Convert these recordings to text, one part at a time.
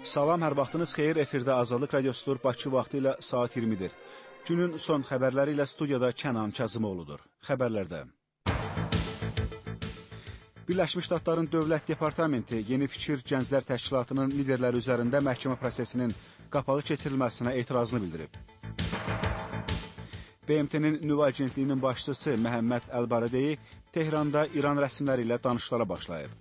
Salam, hər vaxtınız xeyir. Efirdə Azadlıq Radiosudur. Bakı vaxtı ilə saat 20-dir. Günün son xəbərləri ilə studiyada Kənan Kazımoğludur. Xəbərlərdə. Birləşmiş Ştatların Dövlət Departamenti Yeni Fikir Gənclər Təşkilatının liderləri üzərində məhkəmə prosesinin qapalı keçirilməsinə etirazını bildirib. BMT-nin nüvə agentliyinin başçısı Məhəmməd Əlbaradei Tehranda İran rəsmiləri ilə danışıqlara başlayıb.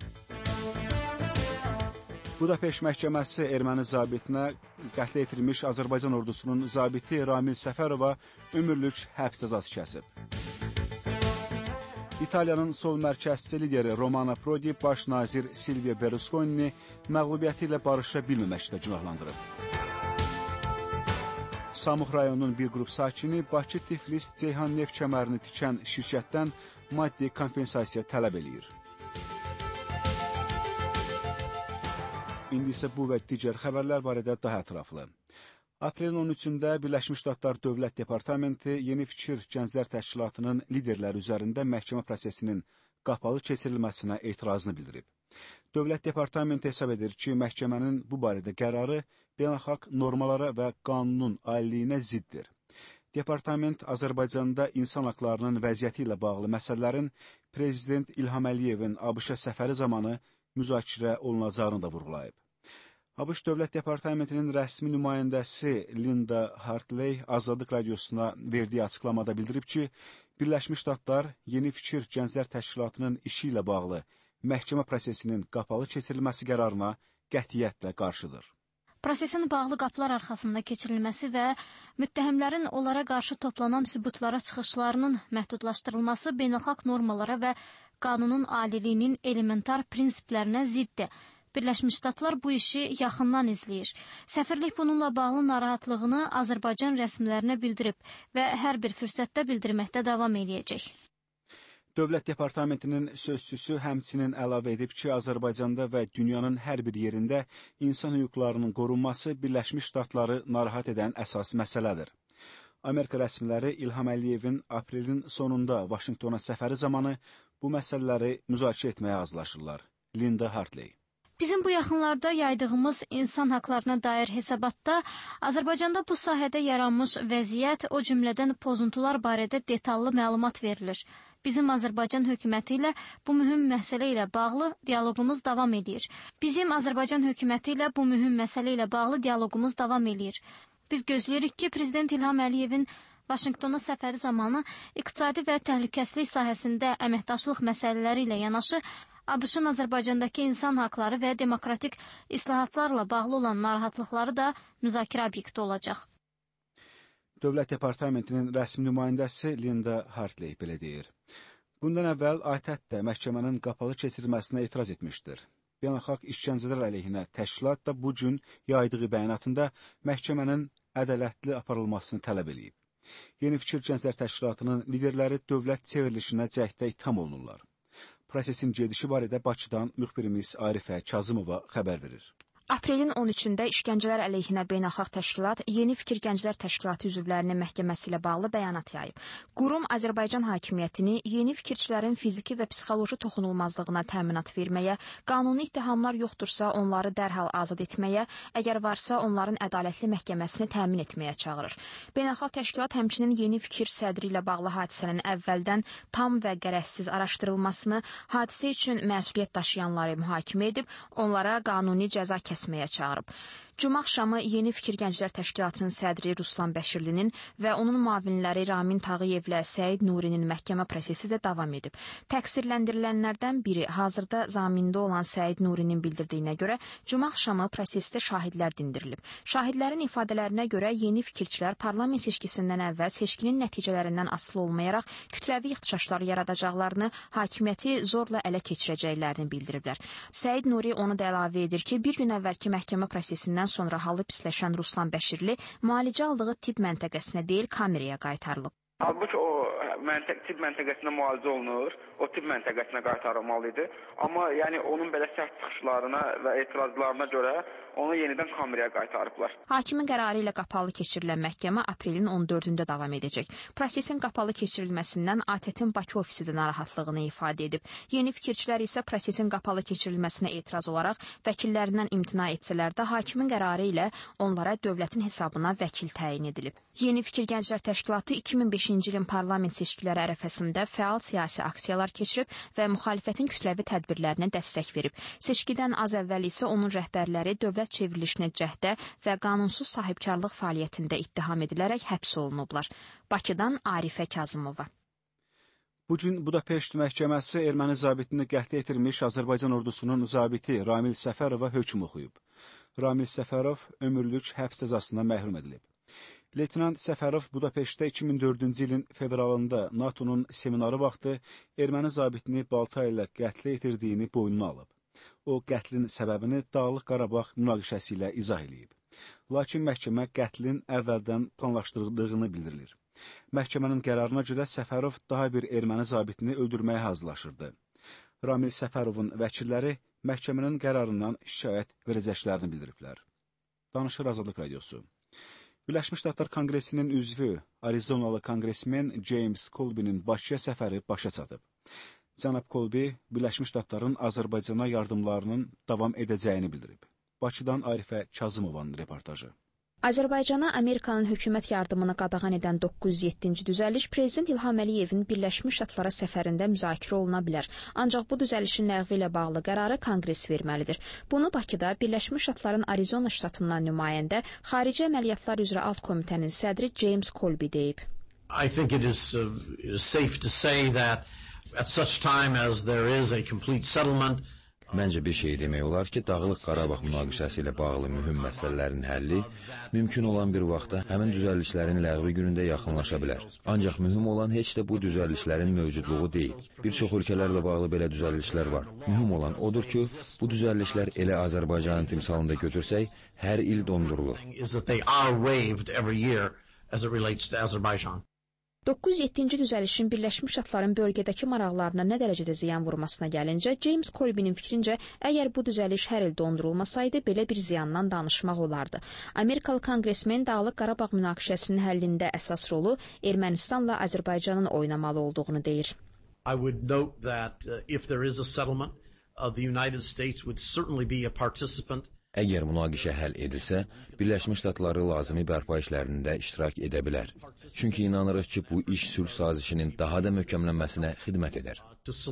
Budapeşt məhkəməsi erməni zabitinə qətlə yetirilmiş Azərbaycan ordusunun zabiti Ramil Səfərova ömürlük həbs cəzası kəsib. İtaliyanın sol mərkəzçi lideri Romano Prodi baş nazir Silvio Berlusconi məğlubiyyəti ilə barışa bilməməkdə günahlandırıb. Samux rayonunun bir qrup sakini Bakı-Tiflis-Ceyhan neft kəmərini tikən şirkətdən maddi kompensasiya tələb eləyir. İndi isə bu və digər xəbərlər barədə daha ətraflı. Aprelin 13-də Birləşmiş Ştatlar Dövlət Departamenti Yeni Fikir Gənclər Təşkilatının liderləri üzərində məhkəmə prosesinin qapalı keçirilməsinə etirazını bildirib. Dövlət Departamenti hesab edir ki, məhkəmənin bu barədə qərarı beynəlxalq normalara və qanunun aliliyinə ziddir. Departament Azərbaycanda insan haqlarının vəziyyəti ilə bağlı məsələlərin Prezident İlham Əliyevin ABŞ-a səfəri zamanı müzakirə olunacağını da vurğulayıb. ABŞ Dövlət Departamentinin rəsmi nümayəndəsi Linda Hartley Azadlıq Radiosuna verdiyi açıqlamada bildirib ki, Birləşmiş Ştatlar Yeni Fikir Gənclər Təşkilatının işi ilə bağlı məhkəmə prosesinin qapalı keçirilməsi qərarına qətiyyətlə qarşıdır. Prosesin bağlı qapılar arxasında keçirilməsi və müttəhimlərin onlara qarşı toplanan sübutlara çıxışlarının məhdudlaşdırılması beynəlxalq normalara və qanunun aliliyinin elementar prinsiplərinə ziddir. Birləşmiş Ştatlar bu işi yaxından izləyir. Səfirlik bununla bağlı narahatlığını Azərbaycan rəsmilərinə bildirib və hər bir fürsətdə bildirməkdə davam eləyəcək. Dövlət Departamentinin sözçüsü həmçinin əlavə edib ki, Azərbaycanda və dünyanın hər bir yerində insan hüquqlarının qorunması Birləşmiş Ştatları narahat edən əsas məsələdir. Amerika rəsmiləri İlham Əliyevin aprelin sonunda Vaşinqtona səfəri zamanı bu məsələləri müzakirə etməyə hazırlaşırlar. Linda Hartley. Bizim bu yaxınlarda yaydığımız insan haqlarına dair hesabatda Azərbaycanda bu sahədə yaranmış vəziyyət, o cümlədən pozuntular barədə detallı məlumat verilir. Bizim Azərbaycan hökuməti ilə bu mühüm məsələ ilə bağlı dialoqumuz davam edir. Biz gözləyirik ki, Prezident İlham Əliyevin Vaşinqtona səfəri zamanı iqtisadi və təhlükəsizlik sahəsində əməkdaşlıq məsələləri ilə yanaşı, ABŞ-ın Azərbaycandakı insan haqları və demokratik islahatlarla bağlı olan narahatlıqları da müzakirə obyekti olacaq. Dövlət Departamentinin rəsmi nümayəndəsi Linda Hartley belə deyir. Bundan əvvəl ATƏT də məhkəmənin qapalı keçirilməsinə etiraz etmişdir. Beynəlxalq işgəncələr əleyhinə təşkilat da bu gün yaydığı bəyanatında məhkəmənin ədalətli aparılmasını tələb edib. Yeni Fikir Gənclər Təşkilatının liderləri dövlət çevrilişinə cəhddə ittiham olunurlar. Prosesin gedişi barədə Bakıdan müxbirimiz Arifə Kazımova xəbər verir. Aprelin 13-də İşgəncələr əleyhinə beynəlxalq təşkilat Yeni Fikir Gənclər Təşkilatı üzvlərinin məhkəməsi ilə bağlı bəyanat yayıb. Qurum Azərbaycan hakimiyyətini yeni fikirçilərin fiziki və psixoloji toxunulmazlığına təminat verməyə, qanuni ittihamlar yoxdursa onları dərhal azad etməyə, əgər varsa onların ədalətli məhkəməsini təmin etməyə çağırır. Beynəlxalq təşkilat həmçinin Yeni Fikir sədri ilə bağlı hadisənin əvvəldən tam və qərəzsiz araşdırılmasını, hadisə üçün məsuliyyət daşıyanları mühakimə edib, onlara qanuni cəza kəsməyə çağırıb. Cuma axşamı Yeni Fikir Gənclər Təşkilatının sədri Ruslan Bəşirlinin və onun müavinləri Ramin Tağıyevlə Səid Nurinin məhkəmə prosesi də davam edib. Təqsirləndirilənlərdən biri hazırda zamində olan Səid Nurinin bildirdiyinə görə Cuma axşamı prosesdə şahidlər dindirilib. Şahidlərin ifadələrinə görə yeni fikirçilər parlament seçkisindən əvvəl seçkinin nəticələrindən asılı olmayaraq kütləvi ixtişaşlar yaradacaqlarını, hakimiyyəti zorla ələ keçirəcəklərini bildiriblər. Səid Nuri onu da əlavə edir ki, bir gün əvvəlki məhkəmə prosesindən sonra halı pisləşən Ruslan Bəşirli müalicə aldığı tibb məntəqəsinə deyil, kameraya qaytarılıb. Halbuki o tibb məntəqəsində müalicə olunur, o tibb məntəqəsinə qaytarılmalı idi. Amma yəni onun belə sərt çıxışlarına və etirazlarına görə onu yenidən kameraya qaytarıblar. Hakimin qərarı ilə qapalı keçirilən məhkəmə aprelin 14-də davam edəcək. Prosesin qapalı keçirilməsindən ATƏT-in Bakı ofisi də narahatlığını ifadə edib. Yeni fikirçilər isə prosesin qapalı keçirilməsinə etiraz olaraq vəkillərindən imtina etsələr də hakimin qərarı ilə onlara dövlətin hesabına vəkil təyin edilib. Yeni Fikir Gənclər Təşkilatı 2005-ci ilin parlament seçkiləri ərəfəsində fəal siyasi aksiyalar keçirib və müxalifətin kütləvi tədbirlərinə dəstək verib. Seçkidən az əvvəl isə onun rəhbərləri dövlət çevrilişinə cəhdə və qanunsuz sahibkarlıq fəaliyyətində ittiham edilərək həbs olunublar. Bakıdan Arifə Kazımova. Bugün Budapeşt məhkəməsi erməni zabitini qətlə yetirmiş Azərbaycan ordusunun zabiti Ramil Səfərova hökm oxuyub. Ramil Səfərov ömürlük həbs cəzasına məhrum edilib. Leytenant Səfərov Budapeştdə 2004-cü ilin fevralında NATO'nun seminarı vaxtı erməni zabitini balta ilə qətlə yetirdiyini boynuna alıb. O, qətlin səbəbini Dağlıq Qarabağ münaqişəsi ilə izah edib. Lakin məhkəmə qətlin əvvəldən planlaşdırıldığını bildirilir. Məhkəmənin qərarına görə Səfərov daha bir erməni zabitini öldürməyə hazırlaşırdı. Ramil Səfərovun vəkilləri məhkəmənin qərarından şikayət verəcəklərini bildiriblər. Danışır Azadlıq Radiosu. Birləşmiş Ştatlar Konqresinin üzvü Arizonalı konqresmen James Colby'nin Bakıya səfəri başa çatıb. Cənab Colby Birləşmiş Ştatların Azərbaycana yardımlarının davam edəcəyini bildirib. Bakıdan Arifə Kazımovanın reportajı. Azərbaycana Amerikanın hökumət yardımını qadağan edən 907-ci düzəliş Prezident İlham Əliyevin Birləşmiş Ştatlara səfərində müzakirə oluna bilər. Ancaq bu düzəlişin ləğvi ilə bağlı qərarı Konqres verməlidir. Bunu Bakıda Birləşmiş Ştatların Arizona ştatından nümayəndə Xarici Əməliyyatlar üzrə Alt Komitənin sədri James Colby deyib. I think it is safe to say that at such time as there is a complete settlement, Məncə bir şey demək olar ki, Dağlıq Qarabağ münaqişəsi ilə bağlı mühüm məsələlərin həlli mümkün olan bir vaxtda həmin düzəlişlərin ləğvi günündə yaxınlaşa bilər. Ancaq mühüm olan heç də bu düzəlişlərin mövcudluğu deyil. Bir çox ölkələrlə bağlı belə düzəlişlər var. Mühüm olan odur ki, bu düzəlişlər elə Azərbaycanın timsalında götürsək, hər il dondurulur. 907-ci düzəlişin Birləşmiş Ştatların bölgədəki maraqlarına nə dərəcədə ziyan vurmasına gəlincə, James Colby'nin fikrincə, əgər bu düzəliş hər il dondurulmasaydı, belə bir ziyandan danışmaq olardı. Amerikalı konqresmen Dağlıq Qarabağ münaqişəsinin həllində əsas rolu Ermənistanla Azərbaycanın oynamalı olduğunu deyir. I would note that if there is a settlement, the United States would certainly be a participant. Əgər münaqişə həll edilsə, Birləşmiş Ştatları lazımi bərpa işlərində iştirak edə bilər. Çünki inanırıq ki, bu iş sülh sazişinin daha da möhkəmlənməsinə xidmət edər.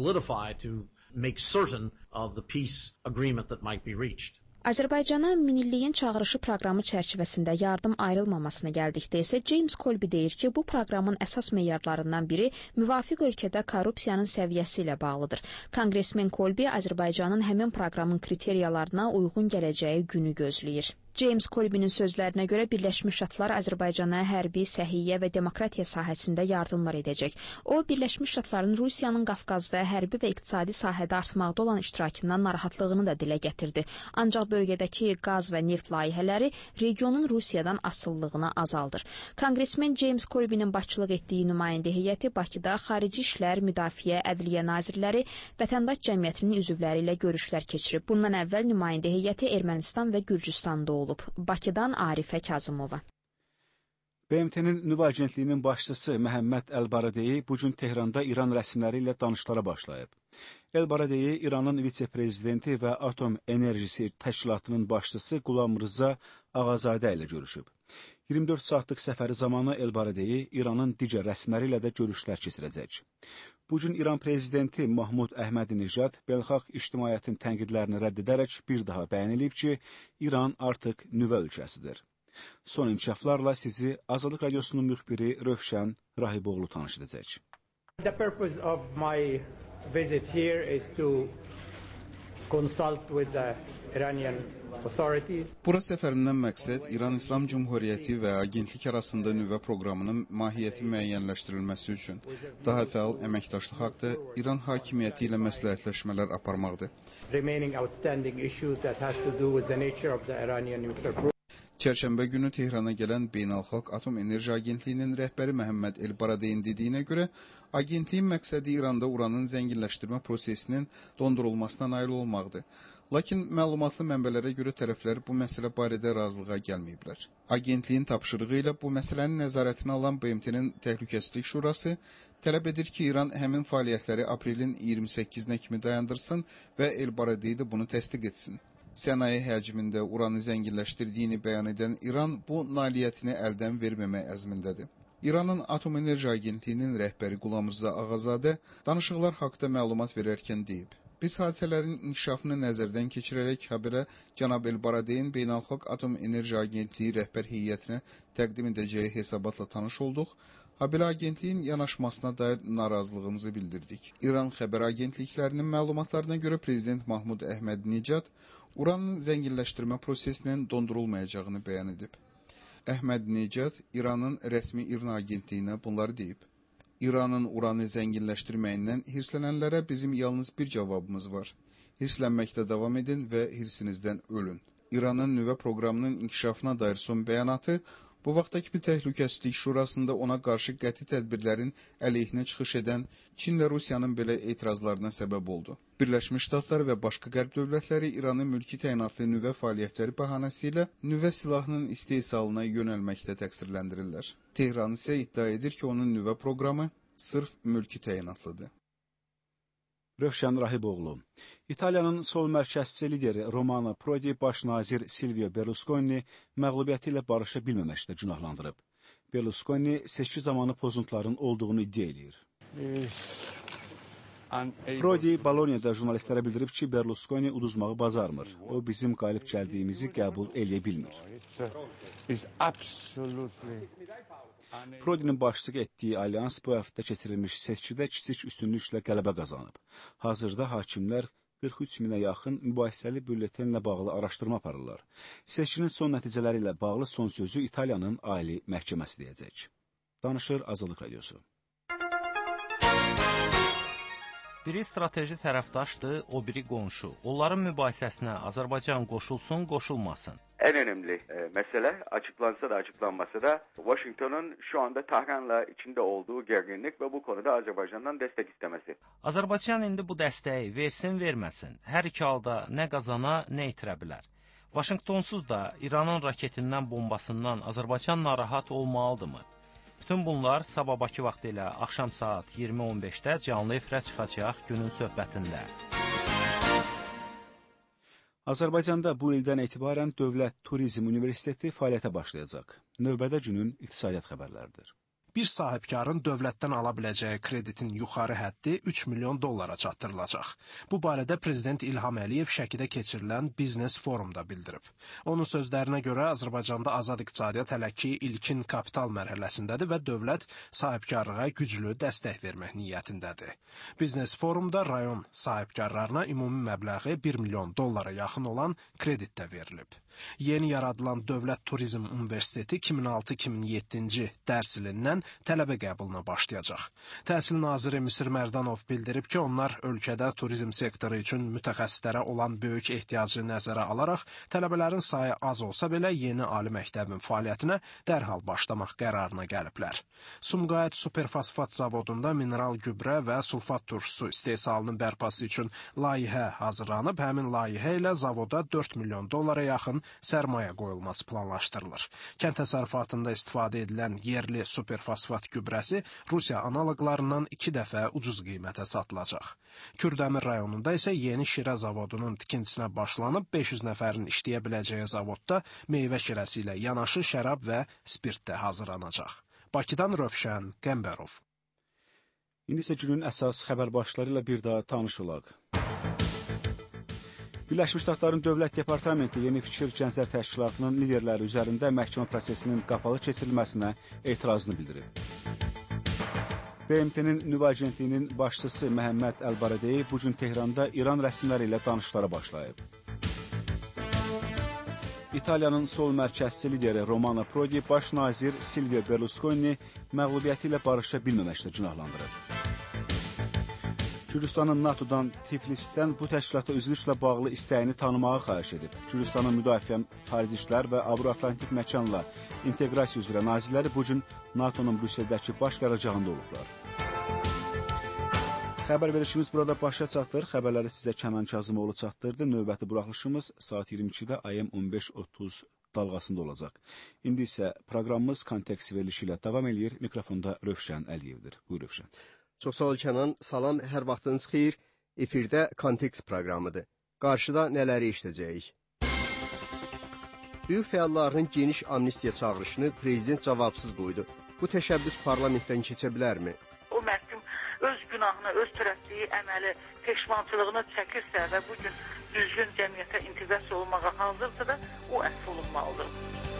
Azərbaycana Minilliyin çağırışı proqramı çərçivəsində yardım ayrılmamasına gəldikdə isə James Colby deyir ki, bu proqramın əsas meyarlarından biri müvafiq ölkədə korrupsiyanın səviyyəsi ilə bağlıdır. Konqresmen Colby Azərbaycanın həmin proqramın kriteriyalarına uyğun gələcəyi günü gözləyir. James Colby'nin sözlərinə görə Birləşmiş Ştatlar Azərbaycana hərbi, səhiyyə və demokratiya sahəsində yardımlar edəcək. O, Birləşmiş Ştatların Rusiyanın Qafqazda hərbi və iqtisadi sahədə artmaqda olan iştirakından narahatlığını da dilə gətirdi. Ancaq bölgədəki qaz və neft layihələri regionun Rusiyadan asıllığını azaldır. Konqresmen James Colby'nin başçılıq etdiyi nümayəndə heyəti Bakıda Xarici İşlər, Müdafiə, Ədliyyə nazirləri, vətəndaş cəmiyyətinin üzvləri ilə görüşlər keçirib. Bundan əvvəl nümayəndə heyəti Ermənistan və Gürcüstanda olub. Bakıdan Arifə Kazımova. BMT-nin nüvə agentliyinin başçısı Məhəmməd Əl-Baradeyi bugün Tehranda İran rəsmiləri ilə danışıqlara başlayıb. Əl-Baradeyi İranın vitse-prezidenti və Atom Enerjisi Təşkilatının başçısı Qulam Rıza Ağazadə ilə görüşüb. 24 saatlıq səfəri zamanı Əl-Baradeyi İranın digər rəsmiləri ilə də görüşlər keçirəcək. Bugün İran prezidenti Mahmud Əhmədi-Nejad beynəlxalq ictimaiyyətin tənqidlərini rədd edərək bir daha bəyan edib ki, İran artıq nüvə ölkəsidir. Son inkişaflarla sizi Azadlıq Radiosunun müxbiri Rövşən Rahiboğlu tanış edəcək. The purpose of my visit here is to consult with the Iranian authorities. Bura səfərimdən məqsəd İran İslam Cümhuriyyəti və agentlik arasında nüvə proqramının mahiyyəti müəyyənləşdirilməsi üçün daha fəal əməkdaşlıq haqqında İran hakimiyyəti ilə məsləhətləşmələr aparmaqdır. Remaining outstanding issues that has to do with the nature of the Iranian nuclear program. Çərşənbə günü Tehrana gələn Beynəlxalq Atom Enerji Agentliyinin rəhbəri Məhəmməd El-Baradeyin dediyinə görə, agentliyin məqsədi İranda uranın zənginləşdirmə prosesinin dondurulmasına nail olmaqdır. Lakin məlumatlı mənbələrə görə tərəflər bu məsələ barədə razılığa gəlməyiblər. Agentliyin tapşırığı ilə bu məsələnin nəzarətinə alan BMT-nin Təhlükəsizlik Şurası tələb edir ki, İran həmin fəaliyyətləri aprelin 28-nə kimi dayandırsın və El-Baradey də bunu təsdiq etsin. Sənaye həcmində uranı zənginləşdirdiyini bəyan edən İran bu nailiyyətini əldən verməmək əzmindədir. İranın Atom Enerji Agentliyinin rəhbəri Qulam Rza Ağazadə danışıqlar haqda məlumat verərkən deyib. Biz hadisələrin inkişafını nəzərdən keçirərək habelə cənab El-Baradeyin Beynəlxalq Atom Enerji Agentliyi rəhbər heyətinə təqdim edəcəyi hesabatla tanış olduq. Habelə agentliyin yanaşmasına dair narazılığımızı bildirdik. İran xəbər agentliklərinin məlumatlarına görə Prezident Mahmud Əhməd-Nicad uranın zənginləşdirmə prosesinin dondurulmayacağını bəyan edib. Əhməd-Nicad İranın rəsmi İRNA agentliyinə bunları deyib. İranın uranı zənginləşdirməyindən hirslənənlərə bizim yalnız bir cavabımız var. Hirslənməkdə davam edin və hirsinizdən ölün. İranın nüvə proqramının inkişafına dair son bəyanatı bu vaxtdakı bir Təhlükəsizlik Şurasında ona qarşı qəti tədbirlərin əleyhinə çıxış edən Çinlə Rusiyanın belə etirazlarına səbəb oldu. Birləşmiş Ştatlar və başqa qərb dövlətləri İranın mülki təyinatlı nüvə fəaliyyətləri bəhanəsilə nüvə silahının istehsalına yönəlməkdə təqsirləndirirlər. Tehran isə iddia edir ki, onun nüvə proqramı sırf mülki təyinatlıdır. Rövşən Rahiboğlu. İtaliyanın sol mərkəzçi lideri Romano Prodi baş nazir Silvio Berlusconi məğlubiyyəti ilə barışa bilməməkdə günahlandırıb. Berlusconi seçki zamanı pozuntuların olduğunu iddia edir. Prodi Bolonya'da jurnalistlərə bildirib ki, Berlusconi uduzmağı bacarmır. O, bizim qalib gəldiyimizi qəbul eləyə bilmir. Prodinin başçılıq etdiyi alyans bu həftə keçirilmiş seçkidə kiçik üstünlüklə qələbə qazanıb. Hazırda hakimlər 43 minə yaxın mübahisəli bülletenlə bağlı araşdırma aparırlar. Seçkinin son nəticələri ilə bağlı son sözü İtaliyanın Ali Məhkəməsi deyəcək. Danışır Azadlıq Radiosu. Biri strateji tərəfdaşdır, o biri qonşu. Onların mübahisəsinə Azərbaycan qoşulsun, qoşulmasın. En önemli mesele açıklansa da açıklanmasa da Washington'un şu anda Tahran'la içinde olduğu gerginlik ve bu konuda Azerbaycan'dan destek istemesi. Azərbaycan indi bu dəstəyi versin, verməsin. Hər iki halda nə qazana, nə itirə bilər. Washingtonsuz da İranın raketindən, bombasından Azərbaycan narahat olmalıdırmı? Bütün bunlar sabah Bakı vaxtı ilə axşam saat 20:15-də canlı efirə çıxacaq günün söhbətində. Azərbaycanda bu ildən etibarən Dövlət Turizm Universiteti fəaliyyətə başlayacaq. Növbədə günün iqtisadiyyat xəbərləridir. Bir sahibkarın dövlətdən ala biləcəyi kreditin yuxarı həddi 3 milyon dollara çatdırılacaq. Bu barədə Prezident İlham Əliyev Şəkidə keçirilən Biznes Forumda bildirib. Onun sözlərinə görə Azərbaycanda azad iqtisadiyyat hələ ki ilkin kapital mərhələsindədir və dövlət sahibkarlığa güclü dəstək vermək niyyətindədir. Biznes Forumda rayon sahibkarlarına ümumi məbləği 1 milyon dollara yaxın olan kredit də verilib. Yeni yaradılan Dövlət Turizm Universiteti 2006-2007-ci dərs ilindən tələbə qəbuluna başlayacaq. Təhsil naziri Misir Mərdanov bildirib ki, onlar ölkədə turizm sektoru üçün mütəxəssislərə olan böyük ehtiyacı nəzərə alaraq tələbələrin sayı az olsa belə yeni ali məktəbin fəaliyyətinə dərhal başlamaq qərarına gəliblər. Sumqayıt Superfosfat zavodunda mineral gübrə və sulfat turşusu istehsalının bərpası üçün layihə hazırlanıb, həmin layihə ilə zavoda 4 milyon dollara yaxın sərmayə qoyulması planlaşdırılır. Kənd təsərrüfatında istifadə edilən yerli superfosfat gübrəsi Rusiya analoqlarından 2 dəfə ucuz qiymətə satılacaq. Kürdəmir rayonunda isə yeni şirə zavodunun tikintisinə başlanıb 500 nəfərin işləyə biləcəyi zavodda meyvə şirəsi ilə yanaşı şərab və spirt də hazırlanacaq. Bakıdan Rövşən Qəmbərov. İndi isə günün əsas xəbər başları ilə bir daha tanış olaq. Birləşmiş Ştatların Dövlət Departamenti Yeni Fikir Gənclər Təşkilatının liderləri üzərində məhkəmə prosesinin qapalı keçirilməsinə etirazını bildirib. BMT-nin nüvə agentliyinin başçısı Məhəmməd El-Baradeyi bugün Tehranda İran rəsmiləri ilə danışıqlara başlayıb. İtaliyanın sol mərkəzçi lideri Romano Prodi baş nazir Silvio Berlusconi məğlubiyyəti ilə barışa bilməməkdə günahlandırıb. Gürcüstanın NATO-dan Tiflisdən bu təşkilata üzvlüklə bağlı istəyini tanımağı xahiş edib. Gürcüstanın Müdafiə, Xarici İşlər və Avro-Atlantik Məkanla İnteqrasiya üzrə nazirləri bu gün NATO-nun Brüsseldəki baş qərargahında olublar. Xəbər verişimiz burada başa çatır. Xəbərləri sizə Kənan Kazımoğlu çatdırdı. Növbəti buraxılışımız saat 22-də AM 15:30 dalğasında olacaq. İndi isə proqramımız kontekst verilişi ilə davam edir. Mikrofonda Rövşən Əliyevdir. Buyur Rövşən. Çox sağ ol Kənan. Salam, hər vaxtınız xeyir. Efirdə kontekst proqramıdır. Qarşıda nələri işləyəcəyik? Böyük fəalların geniş amnistiya çağırışını prezident cavabsız qoydu. Bu təşəbbüs parlamentdən keçə bilərmi? O məhkum öz günahını, öz törətdiyi əməli, peşmançılığını çəkirsə və bu gün düzgün cəmiyyətə inteqrasiya olunmağa hazırsa da o əfv olunmalıdır.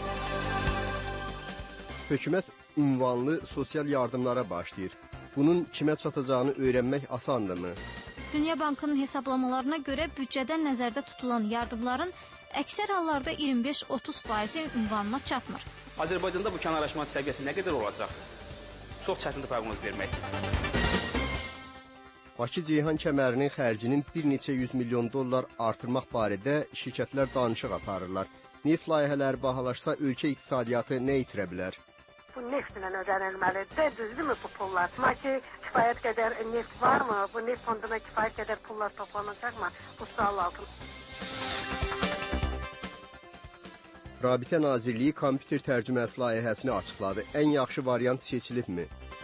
Hökumət ünvanlı sosial yardımlara başlayır. Bunun kimə çatacağını öyrənmək asandırmı? Dünya Bankının hesablamalarına görə büdcədən nəzərdə tutulan yardımların əksər hallarda 25-30% ünvanına çatmır. Azərbaycanda bu kənarlaşma səviyyəsi nə qədər olacaq? Çox çətindir proqnoz vermək. Bakı-Ceyhan kəmərinin xərcinin bir neçə 100 milyon dollar artırmaq barədə şirkətlər danışıq aparırlar. Neft layihələri bahalaşsa ölkə iqtisadiyyatı nə itirə bilər? Bu neftlə ödənilməlidir, düzdürmü bu pullar? Ki, kifayət qədər neft varmı? Bu neft fonduna kifayət qədər pullar toplanacaqmı? Bu sual altında. Rabitə Nazirliyi kompüter tərcüməsi layihəsini açıqladı. Ən yaxşı variant seçilibmi?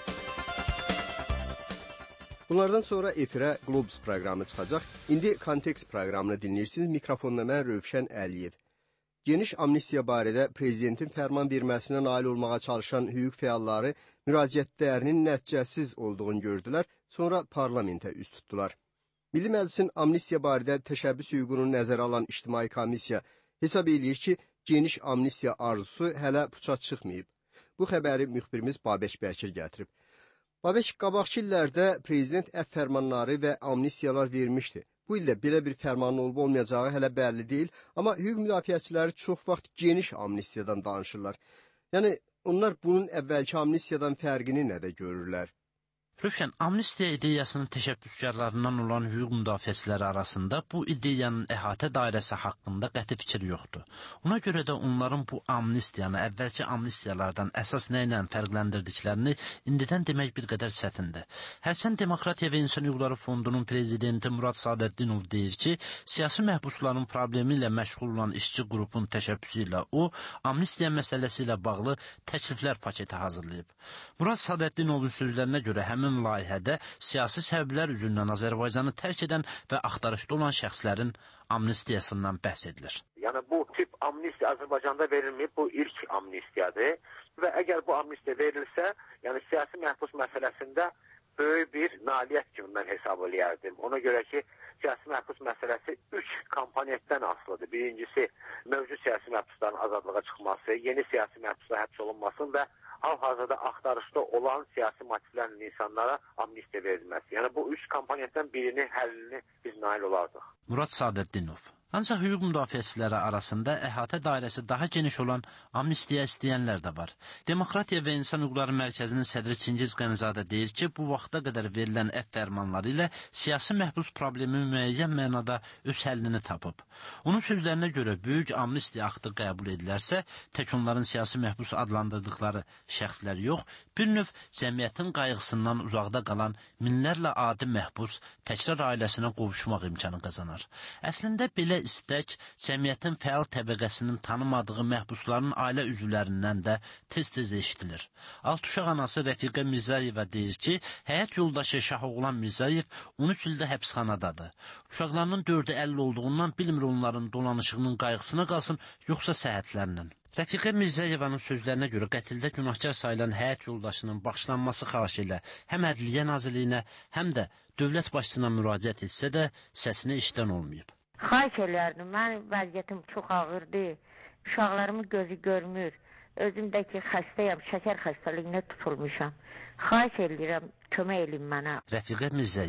Bunlardan sonra efirə Globus proqramı çıxacaq. İndi kontekst proqramını dinləyirsiniz. Mikrofonda mən Rövşən Əliyev. Geniş amnistiya barədə prezidentin fərman verməsinə nail olmağa çalışan hüquq fəalları müraciətlərinin nəticəsiz olduğunu gördülər, sonra parlamentə üz tutdular. Milli Məclisin amnistiya barədə təşəbbüs hüququnu nəzərə alan İctimai Komissiya hesab edir ki, geniş amnistiya arzusu hələ puça çıxmayıb. Bu xəbəri müxbirimiz Babək Bəkir gətirib. Babək, qabaqçı illərdə prezident əfv fərmanları və amnistiyalar vermişdi. Bu ildə belə bir fərmanın olub-olmayacağı hələ bəlli deyil, amma hüquq müdafiəçiləri çox vaxt geniş amnistiyadan danışırlar. Yəni, onlar bunun əvvəlki amnistiyadan fərqini nədə görürlər? Rövşən, amnistiya ideyasının təşəbbüskarlarından olan hüquq müdafiəçiləri arasında bu ideyanın əhatə dairəsi haqqında qəti fikir yoxdur. Ona görə də onların bu amnistiyanı əvvəlki amnistiyalardan əsas nə ilə fərqləndirdiklərini indidən demək bir qədər çətindir. Hərçənd Demokratiya və İnsan Hüquqları Fondunun prezidenti Murad Sadəddinov deyir ki, siyasi məhbusların problemi ilə məşğul olan işçi qrupun təşəbbüsü ilə o, amnistiya məsələsi ilə bağlı təkliflər paketi hazırlayıb. Murad Sadəddinovun sözlərinə görə həmin layihədə siyasi səbəblər üzündən Azərbaycanı tərk edən və axtarışda olan şəxslərin amnistiyasından bəhs edilir. Yəni bu tip amnistiya Azərbaycanda verilməyib, bu ilk amnistiyadır və əgər bu amnistiya verilsə, yəni siyasi məhbus məsələsində böyük bir nailiyyət kimi mən hesab eləyərdim. Ona görə ki, siyasi məhbus məsələsi 3 komponentdən asılıdır. Birincisi, mövcud siyasi məhbusların azadlığa çıxması, yeni siyasi məhbuslar həbs olunmasın və hal-hazırda axtarışda olan siyasi motivlərlə insanlara amnistiya verilməsi. Yəni bu 3 komponentdən birini, həllini biz nail olardıq. Murad Sadəddinov. Ancaq hüquq müdafiəçiləri arasında əhatə dairəsi daha geniş olan amnistiya istəyənlər də var. Demokratiya və İnsan Hüquqları Mərkəzinin sədri Çingiz Qənizadə deyir ki, bu vaxta qədər verilən əfv fərmanları ilə siyasi məhbus problemi müəyyən mənada öz həllini tapıb. Onun sözlərinə görə böyük amnistiya aktı qəbul edilərsə, tək onların siyasi məhbus adlandırdıqları şəxslər yox, bir növ cəmiyyətin qayğısından uzaqda qalan minlərlə adi məhbus təkrar ailəsinə qovuşmaq imkanı qazanar. Əslində belə istək cəmiyyətin fəal təbəqəsinin tanımadığı məhbusların ailə üzvlərindən də tez-tez eşidilir. 6 uşaq anası Rəfiqə Mirzayeva deyir ki, həyat yoldaşı Şahoğlan Mirzayev 13 ildə həbsxanadadır. Uşaqlarının 4-ü 50 olduğundan bilmir onların dolanışığının qayğısına qalsın, yoxsa səhhətlərinin. Rəfiqə Mirzayevanın sözlərinə görə qətildə günahkar sayılan həyat yoldaşının bağışlanması xahiş ilə həm Ədliyyə Nazirliyinə, həm də dövlət başçısına müraciət etsə də səsini eşidən olmayıb. Xahiş eləyərdim, mənim vəziyyətim çox ağırdır, uşaqlarımın gözü görmür, özümdəki xəstəyəm, şəkər xəstəliyinə tutulmuşam. Xahiş eləyirəm, kömək edin mənə. Rəfiqə Mirzayeva.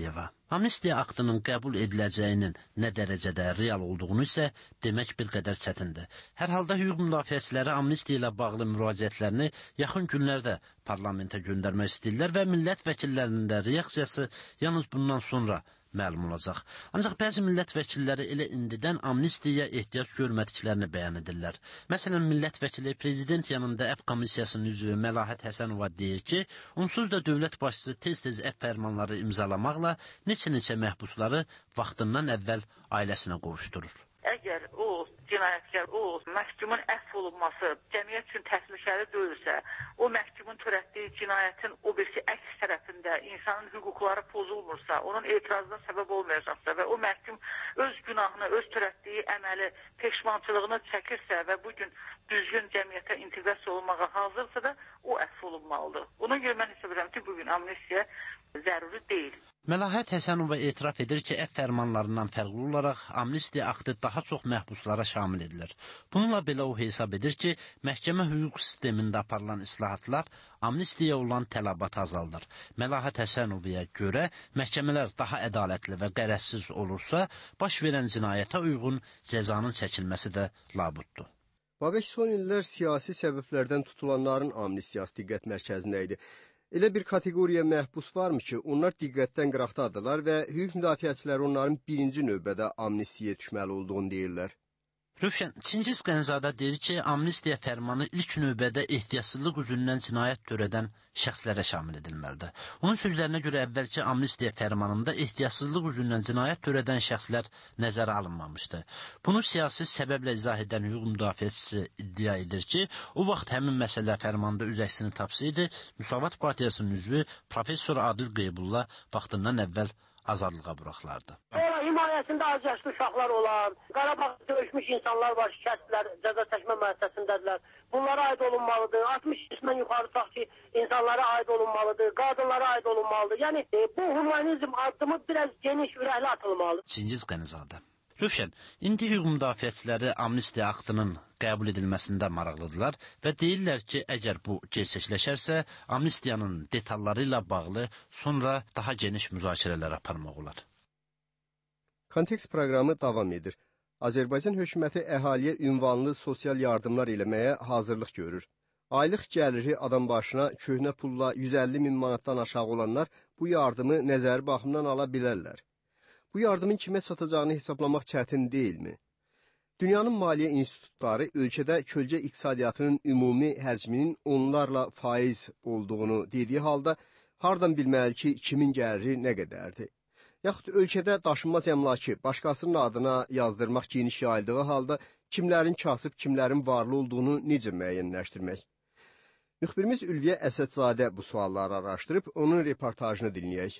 Amnistiya aktının qəbul ediləcəyinin nə dərəcədə real olduğunu isə demək bir qədər çətindir. Hər halda hüquq müdafiəçiləri amnistiya ilə bağlı müraciətlərini yaxın günlərdə parlamentə göndərmək istəyirlər və millət vəkillərinin də reaksiyası yalnız bundan sonra məlum olacaq. Ancaq bəzi millət vəkilləri elə indidən amnistiyaya ehtiyac görmədiklərini bəyan edirlər. Məsələn, millət vəkili prezident yanında əfv komissiyasının üzvü Məlahət Həsənova deyir ki, onsuz da dövlət başçısı tez-tez əfv fərmanları imzalamaqla neçə-neçə məhbusları vaxtından əvvəl ailəsinə qovuşdurur. Əgər o cinayətkar, o məhkumun əfv olunması cəmiyyət üçün təhlükəli deyilsə, o məhkumun törətdiyi cinayətin o birisi əks tərəfində insanın hüquqları pozulmursa, onun etirazına səbəb olmayacaqsa və o məhkum öz günahını, öz törətdiyi əməli, peşmançılığını çəkirsə və bugün düzgün cəmiyyətə inteqrasiya olmağa hazırsa da o əfv olunmalıdır. Ona görə mən hesab edirəm ki, bugün amnistiya zəruri deyil. Məlahət Həsənova etiraf edir ki, əfv fərmanlarından fərqli olaraq amnistiya aktı daha çox məhbuslara şamil edilir. Bununla belə o hesab edir ki, məhkəmə hüquq sistemində aparılan islahatlar amnistiya olan tələbatı azaldır. Məlahət Həsənovaya görə məhkəmələr daha ədalətli və qərəzsiz olursa, baş verən cinayətə uyğun cəzanın çəkilməsi də labuddur. Babək son illər siyasi səbəblərdən tutulanların amnistiyası diqqət mərkəzində idi. Elə bir kateqoriya məhbus varmı ki, onlar diqqətdən qıraqdadırlar və hüquq müdafiəçiləri onların birinci növbədə amnistiyaya düşməli olduğunu deyirlər. Rövşən, Çingiz Qənzadə deyir ki, amnistiya fərmanı ilk növbədə ehtiyatsızlıq üzündən cinayət törədən şəxslərə şamil edilməlidir. Onun sözlərinə görə əvvəlki amnistiya fərmanında ehtiyatsızlıq üzündən cinayət törədən şəxslər nəzərə alınmamışdı. Bunu siyasi səbəblə izah edən hüquq müdafiəçisi iddia edir ki, o vaxt həmin məsələ fərmanda öz əksini tapsaydı, Müsavat Partiyasının üzvü Professor Adil Qeybulla vaxtından əvvəl azadlığa buraxılardı. Sonra himayəsində azyaşlı uşaqlar olan, Qarabağda döyüşmüş insanlar var, şikayətçilər cəza çəkmə müəssisəsindədirlər. Bunlara aid olunmalıdır. 60 yaşından yuxarı tutaq ki, insanlara aid olunmalıdır, qadınlara aid olunmalıdır. Yəni bu humanizm addımı biraz geniş ürəkli atılmalıdır. Çingiz Qənizadə. Rövşən, indi hüquq müdafiəçiləri amnistiya aktının qəbul edilməsində maraqlıdırlar və deyirlər ki, əgər bu gerçəkləşərsə, amnistiyanın detalları ilə bağlı sonra daha geniş müzakirələr aparmaq olar. Kontekst proqramı davam edir. Azərbaycan hökuməti əhaliyə ünvanlı sosial yardımlar eləməyə hazırlıq görür. Aylıq gəliri adam başına köhnə pulla 150 min manatdan aşağı olanlar bu yardımı nəzəri baxımdan ala bilərlər. Bu yardımın kimə çatacağını hesablamaq çətin deyilmi? Dünyanın maliyyə institutları ölkədə kölgə iqtisadiyyatının ümumi həcminin onlarla faiz olduğunu dediyi halda, hardan bilməli ki, kimin gəliri nə qədərdir? Yaxud ölkədə daşınmaz əmlakı başqasının adına yazdırmaq geniş yayıldığı halda, kimlərin kasıb, kimlərin varlı olduğunu necə müəyyənləşdirmək? Müxbirimiz Ülviyə Əsədzadə bu sualları araşdırıb, onun reportajını dinləyək.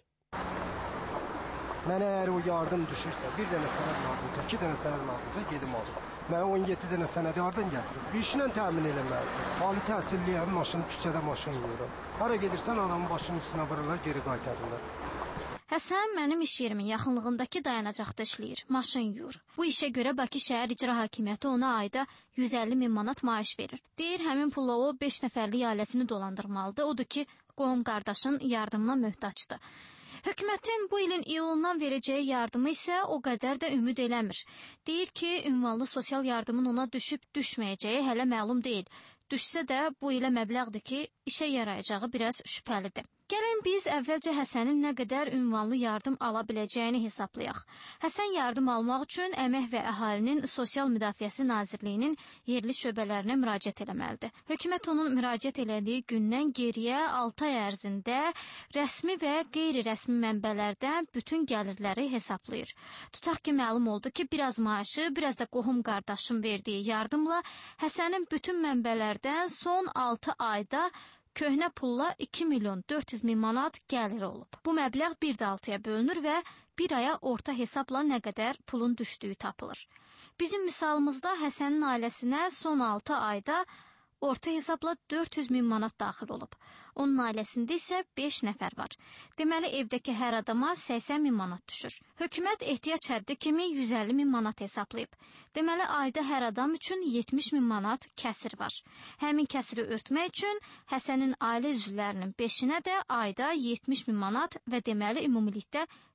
Mənə əgər o yardım düşürsə, bir dənə sənəd lazımsa, 2 dənə sənəd lazımsa, gedim alım. Mən 17 dənə sənədi hardan gətirim? İşlə təmin eləməlidir. Ali təhsilliyəm, maşını küçədə maşın yuyuram. Hara gedirsən, adamın başının üstünə vururlar, geri qaytarırlar. Həsən mənim iş yerimin yaxınlığındakı dayanacaqda işləyir, maşın yuyur. Bu işə görə Bakı şəhər icra hakimiyyəti ona ayda 150 min manat maaş verir. Deyir, həmin pulla o 5 nəfərlik ailəsini dolandırmalıdır. Odur ki, qohum qardaşın yardımına möhtacdır. Hökumətin bu ilin iyulundan verəcəyi yardımı isə o qədər də ümid eləmir. Deyir ki, ünvanlı sosial yardımın ona düşüb-düşməyəcəyi hələ məlum deyil. Düşsə də bu ilə məbləğdir ki, işə yarayacağı biraz şübhəlidir. Gəlin biz əvvəlcə Həsənin nə qədər ünvanlı yardım ala biləcəyini hesablayaq. Həsən yardım almaq üçün Əmək və Əhalinin Sosial Müdafiəsi Nazirliyinin yerli şöbələrinə müraciət eləməlidir. Hökumət onun müraciət elədiyi gündən geriyə 6 ay ərzində rəsmi və qeyri-rəsmi mənbələrdən bütün gəlirləri hesablayır. Tutaq ki, məlum oldu ki, biraz maaşı, biraz da qohum qardaşın verdiyi yardımla Həsənin bütün mənbələrdən son 6 ayda köhnə pulla 2 milyon 400 min manat gəliri olub. Bu məbləğ 1/6-ya bölünür və bir aya orta hesabla nə qədər pulun düşdüyü tapılır. Bizim misalımızda Həsənin ailəsinə son 6 ayda orta hesabla 400 min manat daxil olub. Onun ailəsində isə 5 nəfər var. Deməli, evdəki hər adama 80 min manat düşür. Hökumət ehtiyac həddi kimi 150 min manat hesablayıb. Deməli, ayda hər adam üçün 70 min manat kəsir var. Həmin kəsiri örtmək üçün Həsənin ailə üzvlərinin 5-inə də ayda 70 min manat və deməli, ümumilikdə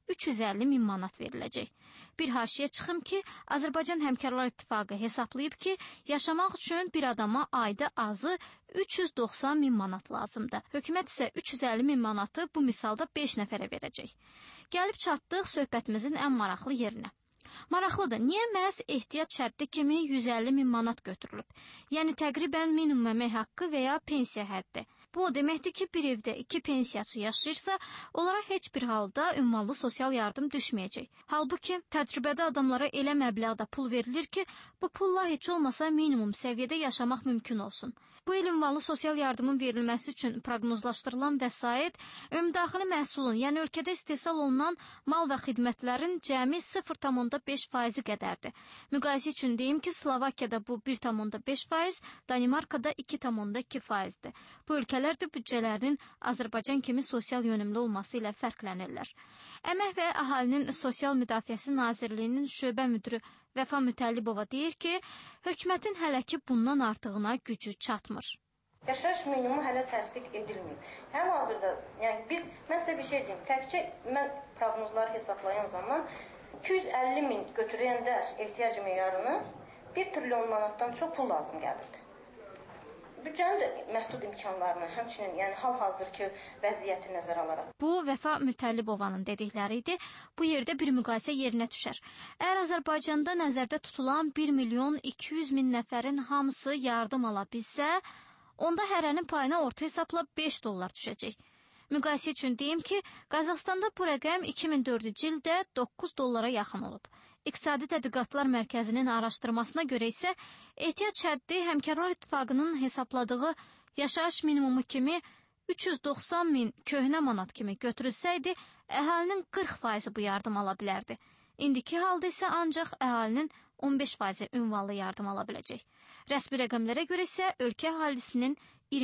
350 min manat veriləcək. Bir haşiyə çıxım ki, Azərbaycan Həmkarlar İttifaqı hesablayıb ki, yaşamaq üçün bir adama ayda azı 390 min manat lazımdır. Hökumət isə 350 min manatı bu misalda 5 nəfərə verəcək. Gəlib çatdıq söhbətimizin ən maraqlı yerinə. Maraqlıdır, niyə məhz ehtiyac həddi kimi 150 min manat götürülüb? Yəni təqribən minimum əmək haqqı və ya pensiya həddi. Bu o deməkdir ki, bir evdə 2 pensiyaçı yaşayırsa, onlara heç bir halda ünvanlı sosial yardım düşməyəcək. Halbuki, təcrübədə adamlara elə məbləğdə pul verilir ki, bu pulla heç olmasa minimum səviyyədə yaşamaq mümkün olsun. Bu il ünvanlı sosial yardımın verilməsi üçün proqnozlaşdırılan vəsait ümumdaxili məhsulun, yəni ölkədə istehsal olunan mal və xidmətlərin cəmi 0,5% qədərdir. Müqayisə üçün deyim ki, Slovakiyada bu 1,5%, Danimarkada 2,2%-dir. Bu ölkələr də büdcələrinin Azərbaycan kimi sosial yönümlü olması ilə fərqlənirlər. Əmək və Əhalinin Sosial Müdafiəsi Nazirliyinin şöbə müdürü Vəfa Mütəllibova deyir ki, hökumətin hələ ki bundan artığına gücü çatmır. Yaşayış minimumu hələ təsdiq edilməyib. Həm hazırda, yəni mən sizə bir şey deyim, təkcə mən proqnozları hesablayan zaman 250 min götürəndə ehtiyac meyarını 1 trilyon manatdan çox pul lazım gəlirdi. Büdcənin də məhdud imkanlarını, həmçinin hal-hazırki vəziyyəti nəzərə alaraq. Bu, Vəfa Mütəllibovanın dedikləri idi. Bu yerdə bir müqayisə yerinə düşər. Əgər Azərbaycanda nəzərdə tutulan 1 milyon 200 min nəfərin hamısı yardım ala bilsə, onda hərənin payına orta hesabla 5 dollar düşəcək. Müqayisə üçün deyim ki, Qazaxstanda bu rəqəm 2004-cü ildə 9 dollara yaxın olub. İqtisadi Tədqiqatlar Mərkəzinin araşdırmasına görə isə ehtiyac həddi Həmkarlar İttifaqının hesabladığı yaşayış minimumu kimi 390 min köhnə manat kimi götürülsəydi, əhalinin 40% bu yardım ala bilərdi. İndiki halda isə ancaq əhalinin 15% ünvanlı yardım ala biləcək. Rəsmi rəqəmlərə görə isə ölkə əhalisinin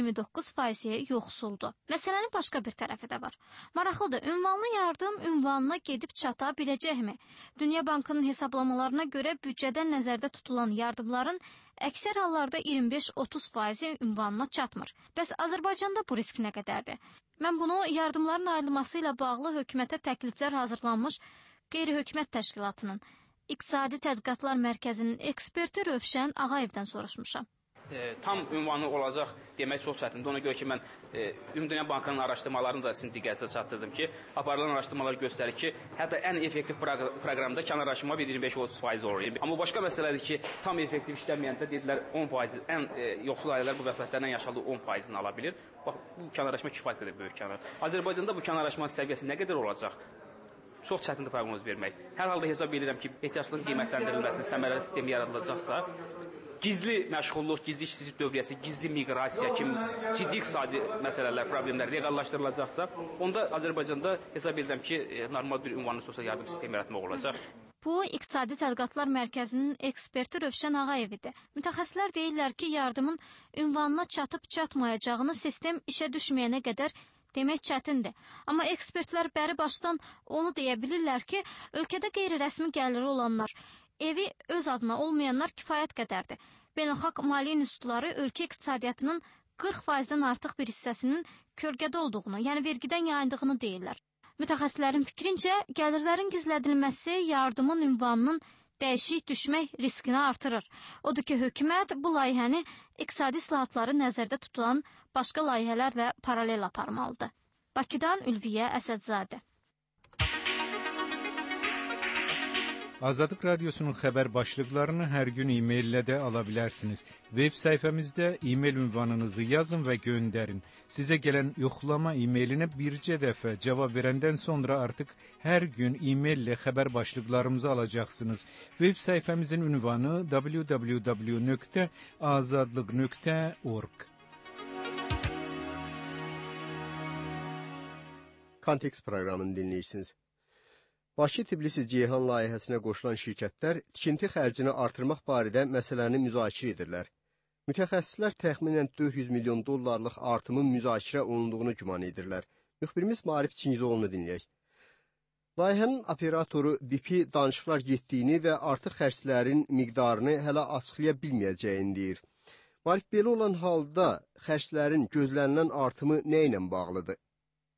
29% yoxsuldur. Məsələnin başqa bir tərəfi də var. Maraqlıdır, ünvanlı yardım ünvanına gedib çata biləcəkmi? Dünya Bankının hesablamalarına görə büdcədən nəzərdə tutulan yardımların əksər hallarda 25-30% ünvanına çatmır. Bəs Azərbaycanda bu risk nə qədərdir? Mən bunu yardımların ayrılması ilə bağlı hökumətə təkliflər hazırlanmış qeyri-hökumət təşkilatının İqtisadi Tədqiqatlar Mərkəzinin eksperti Rövşən Ağayevdən soruşmuşam. Tam ünvanı olacaq demək çox çətindir. Ona görə ki, mən Ümumdünya Bankının araşdırmalarını da sizin diqqətinizə çatdırdım ki, aparılan araşdırmalar göstərir ki, hətta ən effektiv proqramda kənarlaşma 25-30% olur. Amma başqa məsələdir ki, tam effektiv işləməyəndə dedilər 10%, ən yoxsul ailələr bu vəsaitlərdən yaşadığı 10%-ni ala bilir. Bax, bu kənarlaşma kifayət qədər böyük kənar. Azərbaycanda bu kənarlaşmanın səviyyəsi nə qədər olacaq? Çox çətindir proqnoz vermək. Hər halda hesab edirəm ki, ehtiyaclığın qiymətləndirilməsinin səmərəli sistemi yaradılacaqsa, gizli məşğulluq, gizli işsizlik dövriyyəsi, gizli miqrasiya kimi ciddi iqtisadi məsələlər, problemlər leqallaşdırılacaqsa, onda Azərbaycanda hesab edirəm ki, normal bir ünvanlı sosial yardım sistemi yaratmaq olacaq. Bu, İqtisadi Tədqiqatlar Mərkəzinin eksperti Rövşən Ağayev idi. Mütəxəssislər deyirlər ki, yardımın ünvanına çatıb-çatmayacağını sistem işə düşməyənə qədər demək çətindir. Amma ekspertlər bəri başdan onu deyə bilirlər ki, ölkədə qeyri-rəsmi gəliri olanlar, evi öz adına olmayanlar kifayət qədərdir. Beynəlxalq maliyyə institutları ölkə iqtisadiyyatının 40%-dən artıq bir hissəsinin kölgədə olduğunu, yəni vergidən yayındığını deyirlər. Mütəxəssislərin fikrincə, gəlirlərin gizlədilməsi yardımın ünvanının dəyişik düşmək riskini artırır. Odur ki, hökumət bu layihəni iqtisadi islahatları nəzərdə tutulan başqa layihələrlə paralel aparmalıdır. Bakıdan Ülviyə Əsədzadə. Azadlıq Radiosunun xəbər başlıqlarını hər gün e-maillə də ala bilərsiniz. Web səhifəmizdə e-mail ünvanınızı yazın və göndərin. Sizə gələn yoxlama e-mailinə bircə dəfə cavab verəndən sonra artıq hər gün e-maillə xəbər başlıqlarımızı alacaqsınız. Web səhifəmizin ünvanı www.azadlıq.org. Kontekst proqramını dinləyirsiniz. Bakı-Tbilisi-Ceyhan layihəsinə qoşulan şirkətlər tikinti xərcini artırmaq barədə məsələni müzakirə edirlər. Mütəxəssislər təxminən 400 milyon dollarlıq artımın müzakirə olunduğunu güman edirlər. Müxbirimiz Maarif Çingizoğlu'nu dinləyək. Layihənin operatoru BP danışıqlar getdiyini və artıq xərclərin miqdarını hələ açıqlaya bilməyəcəyini deyir. Maarif, belə olan halda xərclərin gözlənilən artımı nə ilə bağlıdır?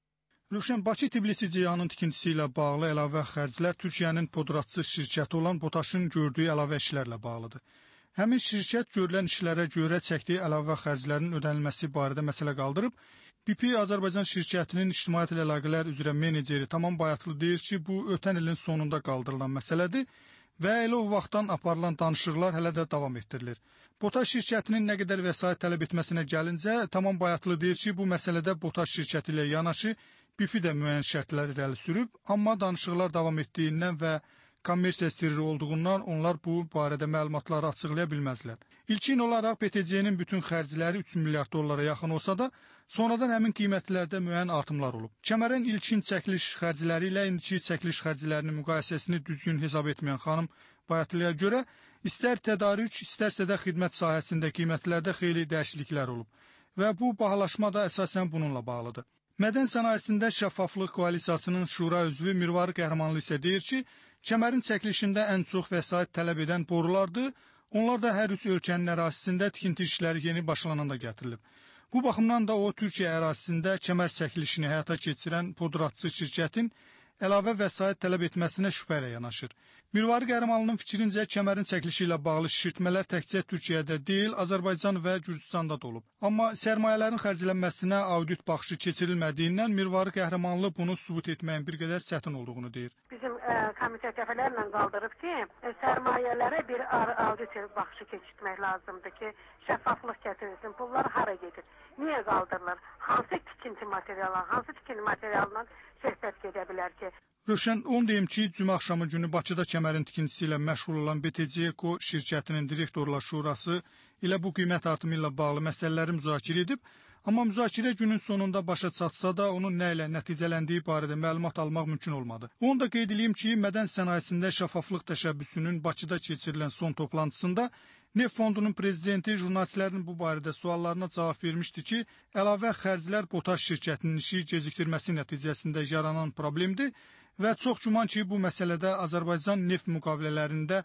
Rövşən, Bakı-Tbilisi-Ceyhanın tikintisi ilə bağlı əlavə xərclər Türkiyənin podratçı şirkəti olan BOTAŞın gördüyü əlavə işlərlə bağlıdır. Həmin şirkət görülən işlərə görə çəkdiyi əlavə xərclərin ödənilməsi barədə məsələ qaldırıb. BP Azərbaycan şirkətinin ictimaiyyət ilə əlaqələr üzrə meneceri Tamam Bayatlı deyir ki, bu ötən ilin sonunda qaldırılan məsələdir və elə o vaxtdan aparılan danışıqlar hələ də davam etdirilir. BOTAŞ şirkətinin nə qədər vəsait tələb etməsinə gəlincə, Tamam Bayatlı deyir ki, bu məsələdə BOTAŞ şirkəti ilə yanaşı BP də müəyyən şərtlər irəli sürüb, amma danışıqlar davam etdiyindən və kommersiya sirri olduğundan onlar bu barədə məlumatları açıqlaya bilməzlər. İlkin olaraq BTC-nin bütün xərcləri 3 milyard dollara yaxın olsa da, sonradan həmin qiymətlərdə müəyyən artımlar olub. Kəmərin ilkin çəkiliş xərcləri ilə indiki çəkiliş xərclərinin müqayisəsini düzgün hesab etməyən xanım Bayatlıya görə, istər tədarük, istərsə də xidmət sahəsində qiymətlərdə xeyli dəyişikliklər olub və bu bahalaşma da əsasən bununla bağlıdır. Mədən sənayesində Şəffaflıq Koalisiyasının şura üzvü Mirvarı Qəhrəmanlı isə deyir ki, kəmərin çəkilişində ən çox vəsait tələb edən borulardır. Onlar da hər üç ölkənin ərazisində tikinti işləri yeni başlananda gətirilib. Bu baxımdan da o, Türkiyə ərazisində kəmər çəkilişini həyata keçirən podratçı şirkətin əlavə vəsait tələb etməsinə şübhə ilə yanaşır. Mirvarı Qəhrəmanlının fikrincə, kəmərin çəkilişi ilə bağlı şişirtmələr təkcə Türkiyədə deyil, Azərbaycan və Gürcüstanda da olub. Amma sərmayələrin xərclənməsinə audit baxışı keçirilmədiyindən Mirvarı Qəhrəmanlı bunu sübut etməyin bir qədər çətin olduğunu deyir. Bizim komitə dəfələrlə qaldırıb ki, sərmayələrə bir audit baxışı keçirmək lazımdır ki, şəffaflıq gətirilsin. Bunlar hara gedir? Niyə qaldırılır? Hansı tikinti materialı, hansı tikinti materialından söhbət gedə bilər ki? Rövşən, onu deyim ki, cümə axşamı günü Bakıda kəmərin tikintisi ilə məşğul olan BTC-Eko şirkətinin direktorlar şurası ilə bu qiymət artımı ilə bağlı məsələləri müzakirə edib, amma müzakirə günün sonunda başa çatsa da onun nə ilə nəticələndiyi barədə məlumat almaq mümkün olmadı. Onu da qeyd edeyim ki, mədən sənayesində şəffaflıq təşəbbüsünün Bakıda keçirilən son toplantısında Neft Fondunun prezidenti jurnalistlərin bu barədə suallarına cavab vermişdi ki, əlavə xərclər BOTAŞ şirkətinin işi gecikdirməsi nəticəsində yaranan problemdir və çox güman ki, bu məsələdə Azərbaycan neft müqavilələrində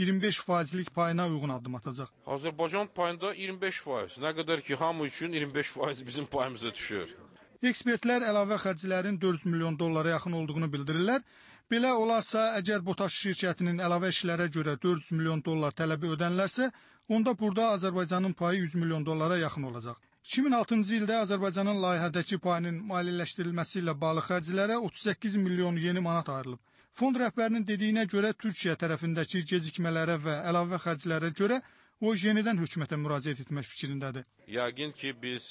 25%lik payına uyğun addım atacaq. Azərbaycan payında 25%. Nə qədər ki, hamı üçün 25% bizim payımıza düşür. Ekspertlər əlavə xərclərin 400 milyon dollara yaxın olduğunu bildirirlər. Belə olarsa, əgər BOTAŞ şirkətinin əlavə işlərə görə 400 milyon dollar tələbi ödənilərsə, onda burada Azərbaycanın payı 100 milyon dollara yaxın olacaq. 2006-cı ildə Azərbaycanın layihədəki payının maliyyələşdirilməsi ilə bağlı xərclərə 38 milyon yeni manat ayrılıb. Fond rəhbərinin dediyinə görə Türkiyə tərəfindəki gecikmələrə və əlavə xərclərə görə o yenidən hökumətə müraciət etmək fikrindədir. Yəqin ki, biz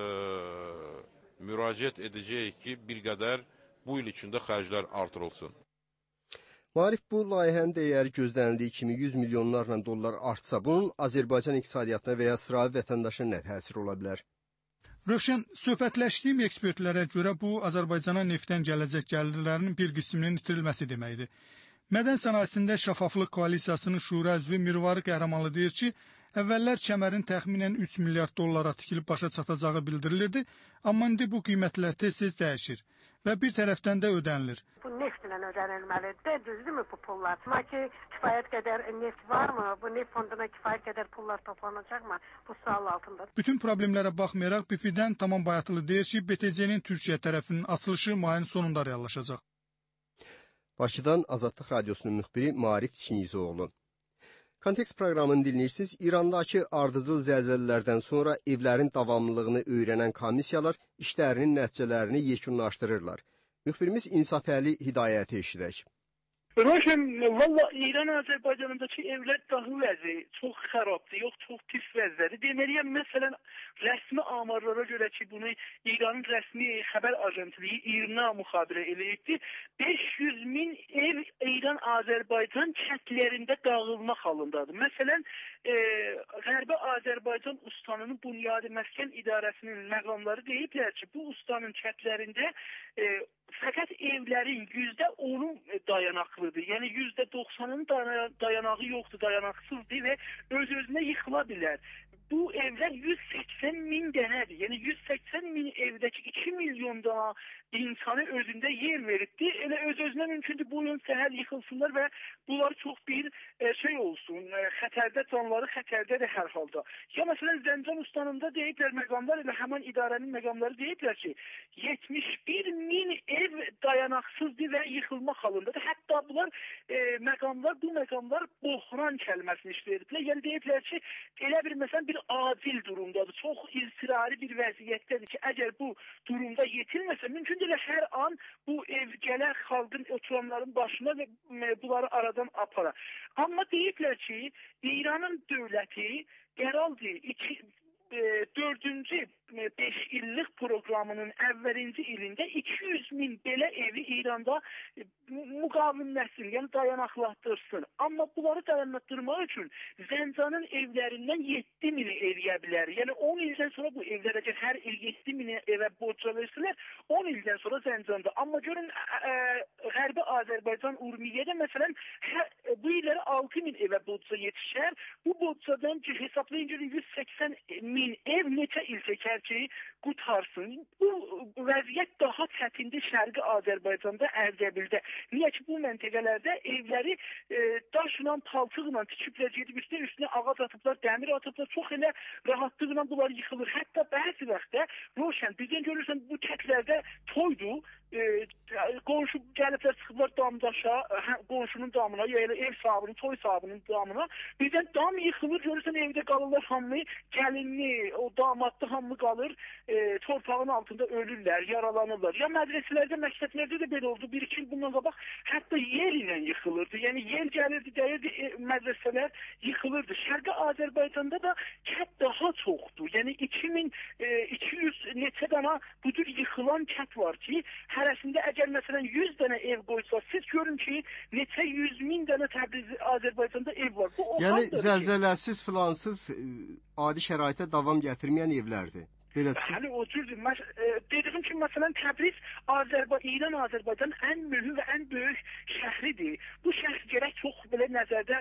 müraciət edəcəyik ki, bir qədər bu il içində xərclər artırılsın. Maarif, bu layihənin dəyəri gözlənildiyi kimi 100 milyonlarla dollar artsa, bunun Azərbaycan iqtisadiyyatına və ya sıravi vətəndaşa nə təsir ola bilər? Rövşən, söhbətləşdiyim ekspertlərə görə bu, Azərbaycana neftdən gələcək gəlirlərinin bir qisminin itirilməsi deməkdir. Mədən sənayesində Şəffaflıq Koalisiyasının şura üzvü Mirvarı Qəhrəmanlı deyir ki, əvvəllər kəmərin təxminən 3 milyard dollara tikilib başa çatacağı bildirilirdi, amma indi bu qiymətlər tez-tez dəyişir və bir tərəfdən də ödənilir. Bu neftlə ödənilməlidir, düzdürmü bu pullar? Amma ki, kifayət qədər neft varmı? Bu neft fonduna kifayət qədər pullar toplanacaqmı? Bu sual altında. Bütün problemlərə baxmayaraq BP-dən Tamam Bayatlı deyir ki, BTC-nin Türkiyə tərəfinin açılışı mayın sonunda reallaşacaq. Bakıdan Azadlıq Radiosunun müxbiri Maarif Çingizoğlu. Kontekst proqramını dinləyirsiniz. İrandakı ardıcıl zəlzələlərdən sonra evlərin davamlılığını öyrənən komissiyalar işlərinin nəticələrini yekunlaşdırırlar. Müxbirimiz İnsafəli Hidayəti eşidək. Rövşən, valla İran Azərbaycanındakı evlər dahi vəzi çox xarabdır, yox çox pis vəzdədir. Deməliyəm, məsələn, rəsmi amarlara görə ki, bunu İranın rəsmi xəbər agentliyi İRNA müxabirə eləyibdir. 500 min ev İran Azərbaycan kəndlərində dağılmaq halındadır. Məsələn, Qərbi Azərbaycan ustanının Bunyadi Məskən İdarəsinin məqamları deyiblər ki, bu ustanın kəndlərində fəqət evlərin %10'u dayanaqlıdır. Yəni %90'ın dayanağı yoxdur, dayanaqsızdır və öz-özünə yıxıla bilər. bu evler 180 bin denedir. Yani 180 bin evdeki 2 milyon daha insanı özünde yer veribdi. Elə öz-özünə mümkündür bu yıl səhər yıxılsınlar və bunlar çox bir şey olsun, xətərdə, canları xətərdədir hər halda. Ya məsələn Zəncan Ustanında deyiblər məqamlar, elə həmən idarənin məqamları deyiblər ki, 71 min ev dayanaqsızdır və yıxılma halındadır. Hətta bunlar bu məqamlar bohran kəlməsini işləyirlər. Yəni deyiblər ki, elə bir məsələn bir adil durumdadır. Çox istirari bir vəziyyətdədir ki, əgər bu durumda yetilməsə, mümkündür hər an bu ev gələr xalqın oturanların başına və bunları aradan apara. Amma deyiblər ki, İranın dövləti qərardır 4-cü 5 illik proqramının əvvəlinci ilində 200 min belə evi İranda müqavimləsin, yəni dayanaqlatdırsın. Amma bunları dayanaqdırmaq üçün Zəncanın evlərindən 7 mini eləyə bilər. Yəni 10 ildən sonra bu evlər əgər hər il 7 mini evə borca versələr, 10 ildən sonra Zəncanda. Amma görün Qərbi Azərbaycan Urmiyyədə məsələn bu illəri 6 min evə borca yetişər. Bu borcadan hesablayın görün 180 min ev neçə il çəkər ki, qutarsın. Bu vəziyyət daha çətindir Şərqi Azərbaycanda, Ərdəbildə. Niyə ki, bu məntəqələrdə evləri daşla, palçıqla tikiblər, gedib üstünə ağac atıblar, dəmir atıblar, çox elə rahatlıqla bunlar yıxılır. Hətta bəzi vaxtda, Roşən, bizdən görürsən bu kətlərdə toydu, qonşu gəliblər, çıxıblar damdaşa, qonşunun damına, ya elə ev sahibinin, toy sahibinin damına. Birdən dam yıxılır, görürsən evdə qalırlar hamı, gəlinli, o damadlı hamı qalır, torpağın altında ölürlər, yaralanırlar. Ya mədrəsələrdə, məktəblərdə də belə oldu. 1-2 il bundan qabaq hətta yer ilə yıxılırdı. Yəni yer gəlirdi, dəyirdi, mədrəsələr yıxılırdı. Şərqi Azərbaycanda da kət daha çoxdur. Yəni 2200 neçə dana budur yıxılan kət var ki, hərəsində əgər məsələn 100 dənə ev qoysa, siz görün ki, neçə 100 min dənə Təbriz Azərbaycanda ev var. Bu yəni zəlzələsiz, filansız, adi şəraitə davam gətirməyən evlərdir. Hələ o cürdür. Dediyim ki, məsələn, Təbriz İran Azərbaycanın ən mühüm və ən böyük şəhridir. Bu şəhər gərək çox belə nəzərdə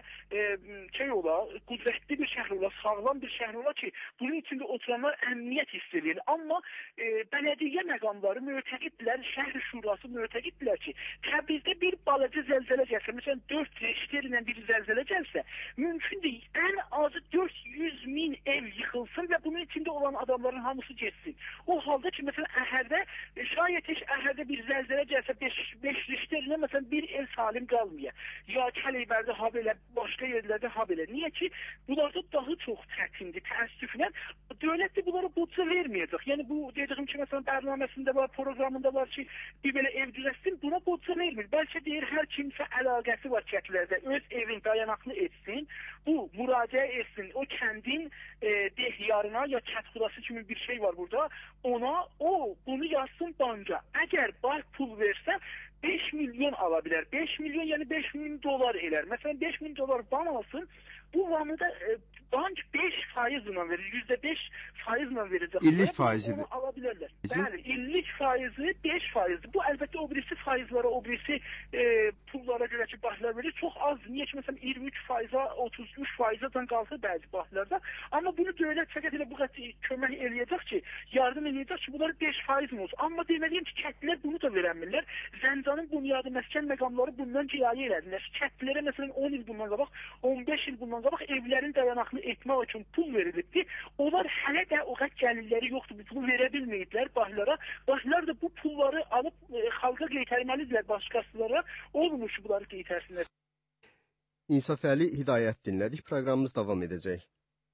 qüdrətli bir şəhər ola, sağlam bir şəhər ola ki, bunun içində oturanlar əmniyyət hiss edir. Amma bələdiyyə məqamları mütəqiddirlər, şəhər şurası mütəqiddirlər ki, Təbrizdə bir balaca zəlzələ gəlsə, məsələn 4 Richter ilə bir zəlzələ gəlsə, mümkündür ən azı 400 min ev yıxılsın və bunun içində olan adamların hamısı geçsin. O halda ki, mesela Əhərdə, şayet Əhərdə bir zəlzələ gəlsə, 5 Richterlə məsələn bir ev salim qalmaya. Ya Kəleyberdə ha belə, başqa yerlərdə ha belə. Niyə ki, bunlarda daha çox çətindir, təəssüflə. Dövlət də bunlara budca verməyəcək. Yəni bu dediyim ki, məsələn bərnaməsində var, proqramında var ki, bir belə ev düzəltsin, buna budca vermir. Bəlkə deyir, hər kimsə əlaqəsi var kətlərdə, öz evin dayanaqlı etsin, bu müraciə etsin, o kəndin dehyarına ya kətxudası kimi bir şey var burada, bunu yazsın banka. Əgər bank pul versə 5 milyon ala bilər. 5 milyon yəni 5 min dolar elər. Məsələn 5 min dolar ban alsın, bu vanı da bank 5% verir, %5 faizlə verəcək. İllik faizidir. Onu ala bilərlər. Bəli, illik faizi 5%. Bu əlbəttə o birisi faizlərə, o birisi pullara görə ki, banklar verir. Çox az. Niyə ki, məsələn 23%-a, 33%-dan qalsa bəzi banklarda. Amma bunu dövlət fəqət elə bu qədər kömək eləyəcək ki, yardım eləyəcək ki, bunlar 5% olsun. Amma deməliyim ki, kəndlər bunu da verəmirlər. Zəncanın bunyadı məskən məqamları bundan kiyayə elədilər. Kəndlərə məsələn 10 il bundan qabaq, 15 il bundan qabaq evlərin dayanaqlı etmək üçün pul verilibdi. Onlar hələ də o qədər gəlirləri yoxdur. Bu pulu verə bilməyiblər banklara. Banklar da bu pulları alıb xalqa qaytarmalıdırlar başqasılara. Olmuş bunları qaytarsınlar. İnsaf Əli Hidayət dinlədik. Proqramımız davam edəcək.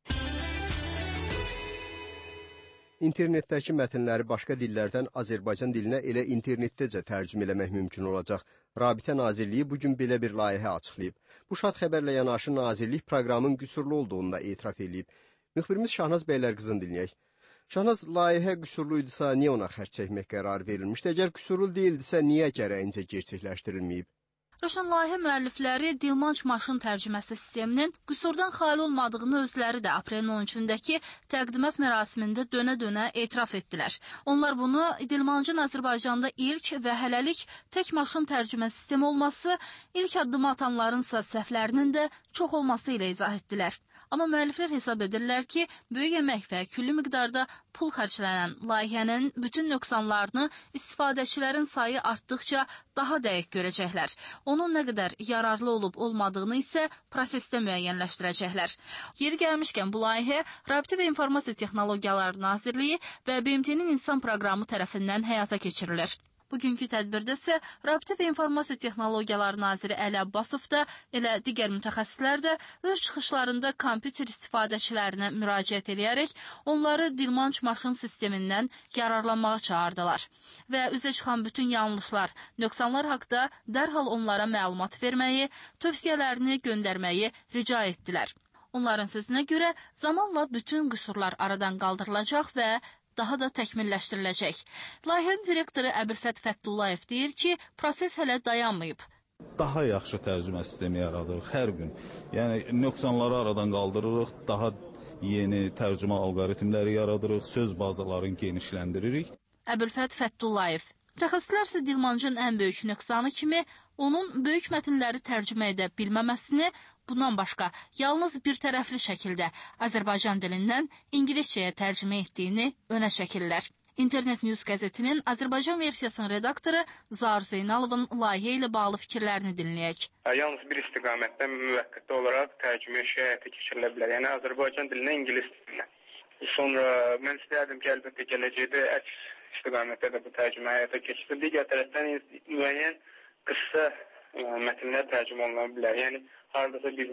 İnternetdəki mətnləri başqa dillərdən Azərbaycan dilinə elə internetdəcə tərcümə eləmək mümkün olacaq. Rabitə Nazirliyi bugün belə bir layihə açıqlayıb. Bu şad xəbərlə yanaşı Nazirlik proqramın qüsurlu olduğunu da etiraf edib. Müxbirimiz Şahnaz Bəylərqızın dinləyək. Şahnaz, layihə qüsurluydusa niyə ona xərc çəkmək qərarı verilmişdi? Əgər qüsurlu deyildisə niyə gərəyincə gerçəkləşdirilməyib? Rəşan, layihə müəllifləri Dilmanc maşın tərcüməsi sisteminin qüsurdan xali olmadığını özləri də aprelin 13-dəki təqdimat mərasimində dönə-dönə etiraf etdilər. Onlar bunu Dilmancın Azərbaycanda ilk və hələlik tək maşın tərcümə sistemi olması, ilk addımı atanlarınsa səhvlərinin də çox olması ilə izah etdilər. Amma müəlliflər hesab edirlər ki, böyük əmək və külli miqdarda pul xərclənən layihənin bütün nöqsanlarını istifadəçilərin sayı artdıqca daha dəqiq görəcəklər. Onun nə qədər yararlı olub-olmadığını isə prosesdə müəyyənləşdirəcəklər. Yeri gəlmişkən bu layihə Rabitə və İnformasiya Texnologiyaları Nazirliyi və BMT-nin insan proqramı tərəfindən həyata keçirilir. Bugünkü tədbirdə isə Rabitə və İnformasiya Texnologiyaları Naziri Əli Abbasov da, elə digər mütəxəssislər də öz çıxışlarında kompüter istifadəçilərinə müraciət edərək onları dilmanc maşın sistemindən yararlanmağa çağırdılar və üzə çıxan bütün yanlışlar, nöqsanlar haqqında dərhal onlara məlumat verməyi, tövsiyələrini göndərməyi rica etdilər. Onların sözünə görə zamanla bütün qüsurlar aradan qaldırılacaq və daha da təkmilləşdiriləcək. Layihənin direktoru Əbülfət Fəttullayev deyir ki, proses hələ dayanmayıb. Daha yaxşı tərcümə sistemi yaradırıq hər gün. Yəni, nöqsanları aradan qaldırırıq, daha yeni tərcümə alqoritmləri yaradırıq, söz bazalarını genişləndiririk. Əbülfət Fəttullayev. Mütəxəssislər isə dilmancın ən böyük nöqsanı kimi onun böyük mətnləri tərcümə edə bilməməsini, bundan başqa, yalnız bir tərəfli şəkildə Azərbaycan dilindən ingiliscəyə tərcümə etdiyini önə çəkirlər. İnternet News qəzetinin Azərbaycan versiyasının redaktoru Zaur Zeynalovun layihə ilə bağlı fikirlərini dinləyək. Yalnız bir istiqamətdə müvəqqəti olaraq tərcümə həyata keçirilə bilər. Yəni Azərbaycan dilinə ingilis dilinə. Sonra mən istərdim ki, əlbəttə gələcəkdə əks istiqamətdə də bu tərcümə həyata keçirilir. Digər tərəfdən müəyyən qısa mətnlər tərcümə oluna bilər. Yəni hardasa bir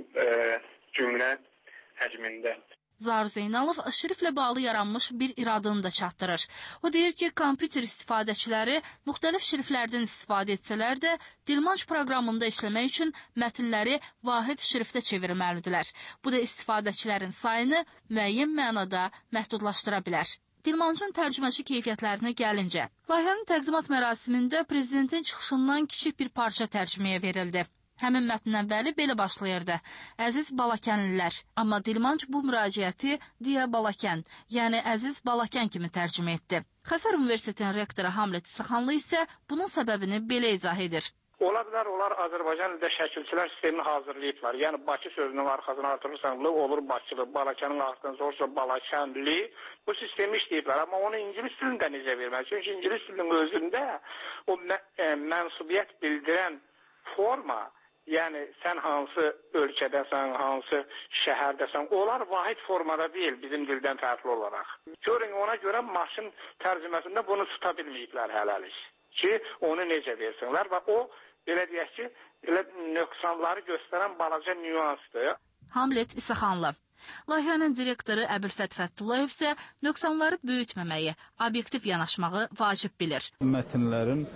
cümlə həcmində. Zaur Zeynalov şriflə bağlı yaranmış bir iradını da çatdırır. O deyir ki, kompüter istifadəçiləri müxtəlif şriflərdən istifadə etsələr də, dilmanc proqramında işləmək üçün mətnləri vahid şriftə çevirməlidirlər. Bu da istifadəçilərin sayını müəyyən mənada məhdudlaşdıra bilər. Dilmancın tərcüməçi keyfiyyətlərinə gəlincə, layihənin təqdimat mərasimində prezidentin çıxışından kiçik bir parça tərcüməyə verildi. Həmin mətnin əvvəli belə başlayırdı. Əziz Balakənlilər, amma Dilmanc bu müraciəti Diya Balakən, yəni Əziz Balakən kimi tərcümə etdi. Xəzər Universitetinin rektoru Hamlet İsəxanlı isə bunun səbəbini belə izah edir. Ola bilər, onlar Azərbaycan dilində şəkilçilər sistemini hazırlayıblar. Yəni Bakı sözünün arxasına artırırsan, olur Bakılı, Balakənin arxasına sorsa Balakənli. Bu sistemi işləyiblər, amma onu ingilis dilində necə verməli? Çünki ingilis dilinin özündə o mənsubiyyət bildirən forma, yəni sən hansı ölkədəsən, hansı şəhərdəsən, onlar vahid formada deyil bizim dildən fərqli olaraq. Görün, ona görə maşın tərcüməsində bunu tuta bilməyiblər hələlik ki, onu necə versinlər və o, belə deyək ki, nöqsanları göstərən balaca nüansdır. Hamlet İsəxanlı. Layihənin direktoru Əbülfət Fəttullayev isə nöqsanları böyütməməyi, obyektiv yanaşmağı vacib bilir. Mətnlərin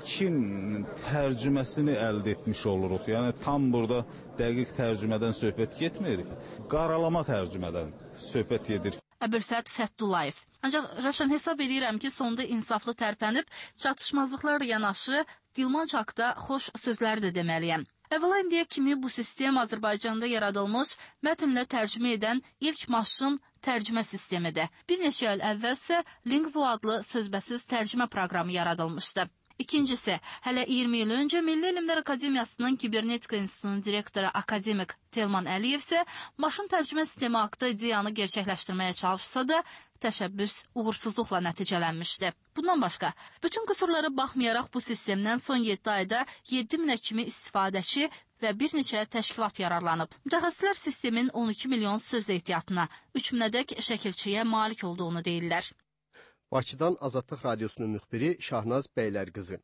ilkin tərcüməsini əldə etmiş oluruq. Yəni tam burada dəqiq tərcümədən söhbət getmir. Qaralama tərcümədən söhbət gedir. Əbülfət Fəttullayev. Ancaq Rövşən hesab edirəm ki, sonda insaflı tərpənib, çatışmazlıqlar yanaşı, dilmanc haqda xoş sözlər də deməliyəm. Əvvəla indiyə kimi bu sistem Azərbaycanda yaradılmış mətnlə tərcümə edən ilk maşın tərcümə sistemidir. Bir neçə il əvvəlsə Lingvo adlı sözbəsöz tərcümə proqramı yaradılmışdı. İkincisi, hələ 20 il öncə Milli Elmlər Akademiyasının Kibernetika İnstitutunun direktoru akademik Telman Əliyev isə maşın tərcümə sistemi haqqında ideyanı gerçəkləşdirməyə çalışsa da, təşəbbüs uğursuzluqla nəticələnmişdi. Bundan başqa, bütün qüsurlara baxmayaraq bu sistemdən son 7 ayda 7000-ə kimi istifadəçi və bir neçə təşkilat yararlanıb. Mütəxəssislər sistemin 12 milyon söz ehtiyatına, 3000-ədək şəkilçiyə malik olduğunu deyirlər. Bakıdan Azadlıq Radiosunun müxbiri Şahnaz Bəylərqızı.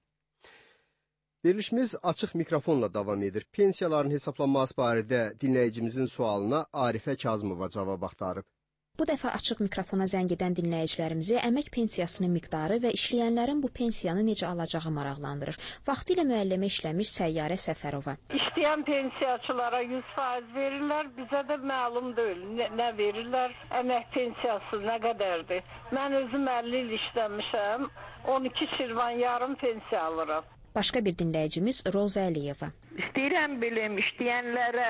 Verilişimiz açıq mikrofonla davam edir. Pensiyaların hesablanması barədə dinləyicimizin sualına Arifə Kazımova cavab axtarıb. Bu dəfə açıq mikrofona zəng edən dinləyicilərimizi əmək pensiyasının miqdarı və işləyənlərin bu pensiyanı necə alacağı maraqlandırır. Vaxtilə müəllimə işləmiş Səyyarə Səfərova. İşləyən pensiyaçılara 100% verirlər, bizə də məlum deyil. Nə verirlər, əmək pensiyası nə qədərdir? Mən özüm 50 il işləmişəm, 12 şirvan yarım pensiya alıram. Başqa bir dinləyicimiz Roza Əliyeva. İstəyirəm bilim, işləyənlərə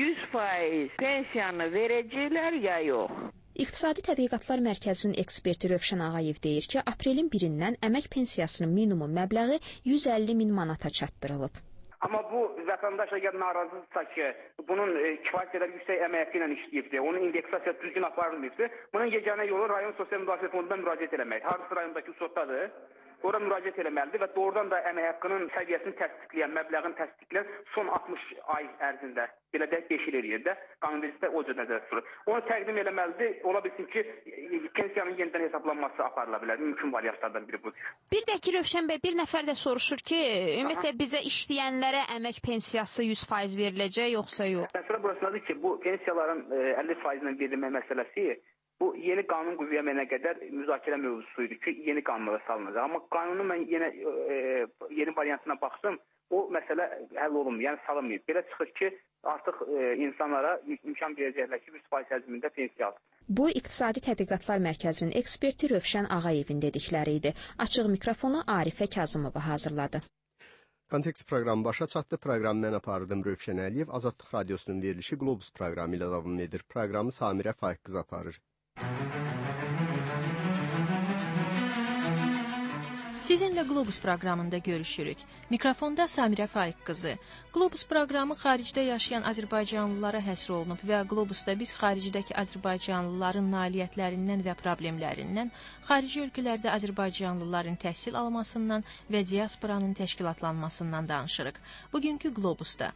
100% pensiyanı verəcəklər ya yox? İqtisadi Tədqiqatlar Mərkəzinin eksperti Rövşən Ağayev deyir ki, aprelin 1-dən əmək pensiyasının minimum məbləği 150 min manata çatdırılıb. Amma bu vətən vətəndaş əgər narazıdırsa ki, bunun kifayət qədər yüksək əmək haqqı ilə işləyibdir, onun indeksasiya düzgün aparılmayıbdır, bunun yeganə yolu rayon sosial müdafiə fonduna müraciət eləməkdir. Hardasa rayondakı üsotdadır, ora müraciət eləməlidir və doğrudan da əmək haqqının səviyyəsini təsdiqləyən, məbləğini təsdiqləyən son 60 ay ərzində, belə deyək 5 il eləyir də, qanunvericilikdə o cür nəzərdə tutulur. Onu təqdim eləməlidir, ola bilsin ki, pensiyanın yenidən hesablanması aparıla bilər, mümkün variantlardan biri budur. Bir də ki, Rövşən bəy, bir nəfər də soruşur ki, ümumiyyətlə bizə işləyənlərə əmək pensiyası 100% veriləcək, yoxsa yox? Məsələ burasındadır ki, bu pensiyaların 50% verilmə məsələsi bu yeni qanun qüvvəyə minənə qədər müzakirə mövzusuydu ki, yeni qanunlara salınacaq. Amma qanunun mən yeni variantına baxdım, o məsələ həll olunmuyor, yəni salınmayıb. Belə çıxır ki, artıq insanlara imkan verəcəklər ki, 100% həcmində pensiya alsın. Bu, İqtisadi Tədqiqatlar Mərkəzinin eksperti Rövşən Ağayevin dedikləri idi. Açıq mikrofonu Arifə Kazımova hazırladı. Kontekst proqramı başa çatdı. Proqramı mən apardım Rövşən Əliyev. Azadlıq Radiosunun verilişi Globus proqramı ilə davam edir. Proqramı Samirə Faiq qız aparır. Sizinlə Globus proqramında görüşürük. Mikrofonda Samirə Faiq qızı. Globus proqramı xaricdə yaşayan Azərbaycanlılara həsr olunub və Globusda biz xaricdəki Azərbaycanlıların nailiyyətlərindən və problemlərindən, xarici ölkələrdə Azərbaycanlıların təhsil almasından və diasporanın təşkilatlanmasından danışırıq. Bugünkü Globusda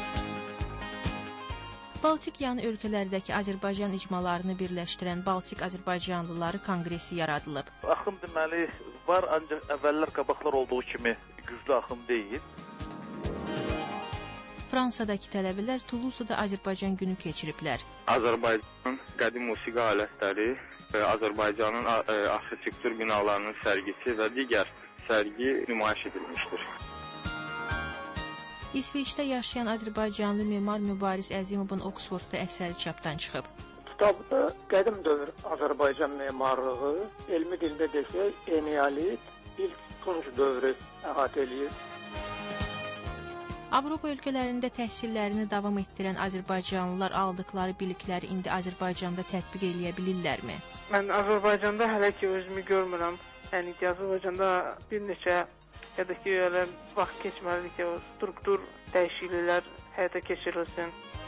Baltik yanı ölkələrdəki Azərbaycan icmalarını birləşdirən Baltik Azərbaycanlıları konqresi yaradılıb. Axın deməli var, ancaq əvvəllər qabaqlar olduğu kimi güclü axın deyil. Fransadakı tələbələr Toulouse-da Azərbaycan günü keçiriblər. Azərbaycanın qədim musiqi alətləri, Azərbaycanın arxitektur binalarının sərgisi və digər sərgi nümayiş edilmişdir. İsveçdə yaşayan Azərbaycanlı memar Mübariz Əzimovun Oksfordda əsəri çapdan çıxıb. Kitabda qədim dövr Azərbaycan memarlığı, elmi dildə desək, eneolit, ilk tunç dövrü əhatə eləyir. Avropa ölkələrində təhsillərini davam etdirən Azərbaycanlılar aldıqları bilikləri indi Azərbaycanda tətbiq eləyə bilirlərmi? Mən Azərbaycanda hələ ki özümü görmürəm. Yəni ki, Azərbaycanda bir neçə ya da ki, vaxt keçməlidir ki, o struktur dəyişikliklər həyata keçirilsin.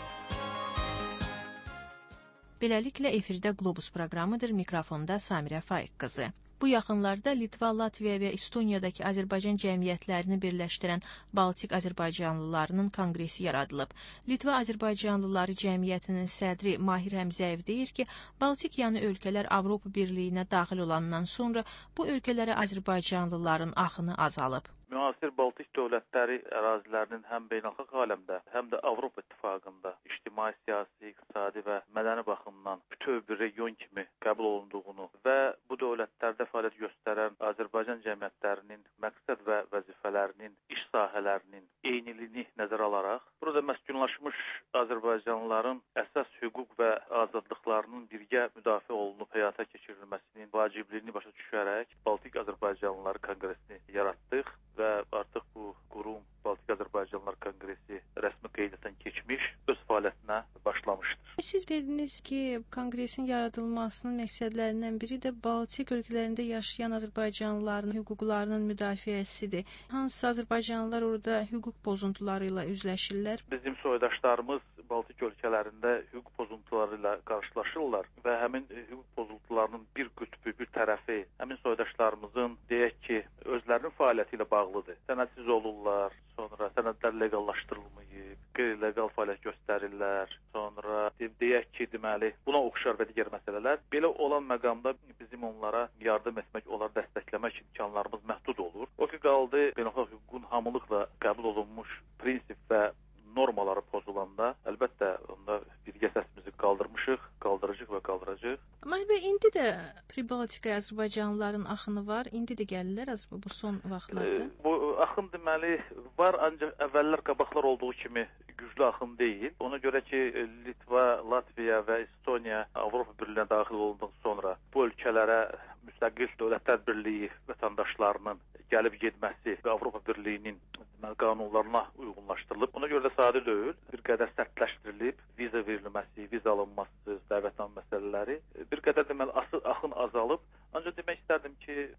Beləliklə, efirdə Globus proqramıdır, mikrofonda Samirə Faiq qızı. Bu yaxınlarda Litva, Latviya və Estoniyadakı Azərbaycan cəmiyyətlərini birləşdirən Baltik Azərbaycanlılarının konqresi yaradılıb. Litva Azərbaycanlıları cəmiyyətinin sədri Mahir Həmzəyev deyir ki, Baltik yanı ölkələr Avropa Birliyinə daxil olandan sonra bu ölkələrə Azərbaycanlıların axını azalıb. Müasir Baltik dövlətləri ərazilərinin həm beynəlxalq aləmdə, həm də Avropa İttifaqında ictimai, siyasi, iqtisadi və mədəni baxımdan bütöv bir region kimi qəbul olunduğunu və bu dövlətlərdə fəaliyyət göstərən Azərbaycan cəmiyyətlərinin məqsəd və vəzifələrinin, iş sahələrinin eyniliyini nəzərə alaraq, burada məskunlaşmış Azərbaycanlıların əsas hüquq və azadlıqlarının birgə müdafiə olunub həyata keçirilməsinin vacibliyini başa düşərək Baltik Azərbaycanlıları konqresini yaratdıq və artıq bu qurum Baltik Azərbaycanlılar Konqresi rəsmi qeydiyyatdan keçmiş, öz fəaliyyətinə başlamışdır. Siz dediniz ki, konqresin yaradılmasının məqsədlərindən biri də Baltik ölkələrində yaşayan Azərbaycanlıların hüquqlarının müdafiəsidir. Hansı Azərbaycanlılar orada hüquq pozuntuları ilə üzləşirlər? Bizim soydaşlarımız Baltik ölkələrində hüquq pozuntuları ilə qarşılaşırlar və həmin hüquq pozuntularının bir qütbü, bir tərəfi həmin soydaşlarımızın deyək ki, özlərinin fəaliyyəti ilə bağlıdır. Sənədsiz olurlar, sonra sənədlər legallaşdırılmayıb, qeyri-legal fəaliyyət göstərirlər, sonra deyək ki, deməli, buna oxşar və digər məsələlər. Belə olan məqamda bizim onlara yardım etmək, onları dəstəkləmək imkanlarımız məhdud olur. O ki, qaldı beynəlxalq hüququn hamılıqla qəbul olunmuş prinsip və normaları pozulanda, əlbəttə, onda birgə səsimizi qaldıracaq və qaldıracaq. Mahir bəy, indi də Pribaltikaya Azərbaycanlıların axını var, indi də gəlirlər bu son vaxtlarda? Bu axın deməli var, ancaq əvvəllər qabaqlar olduğu kimi güclü axın deyil. Ona görə ki, Litva, Latviya və Estoniya Avropa Birliyinə daxil olundan sonra bu ölkələrə müstəqil dövlətlər birliyi vətəndaşlarının gəlib getməsi və Avropa Birliyinin qanunlarına uyğunlaşdırılıb. Ona görə də sadə deyil, bir qədər sərtləşdirilib, viza verilməsi, viza alınması, dəvətnamə məsələləri bir qədər deməli axın azalıb. Ancaq demək istərdim ki, qeyri-legal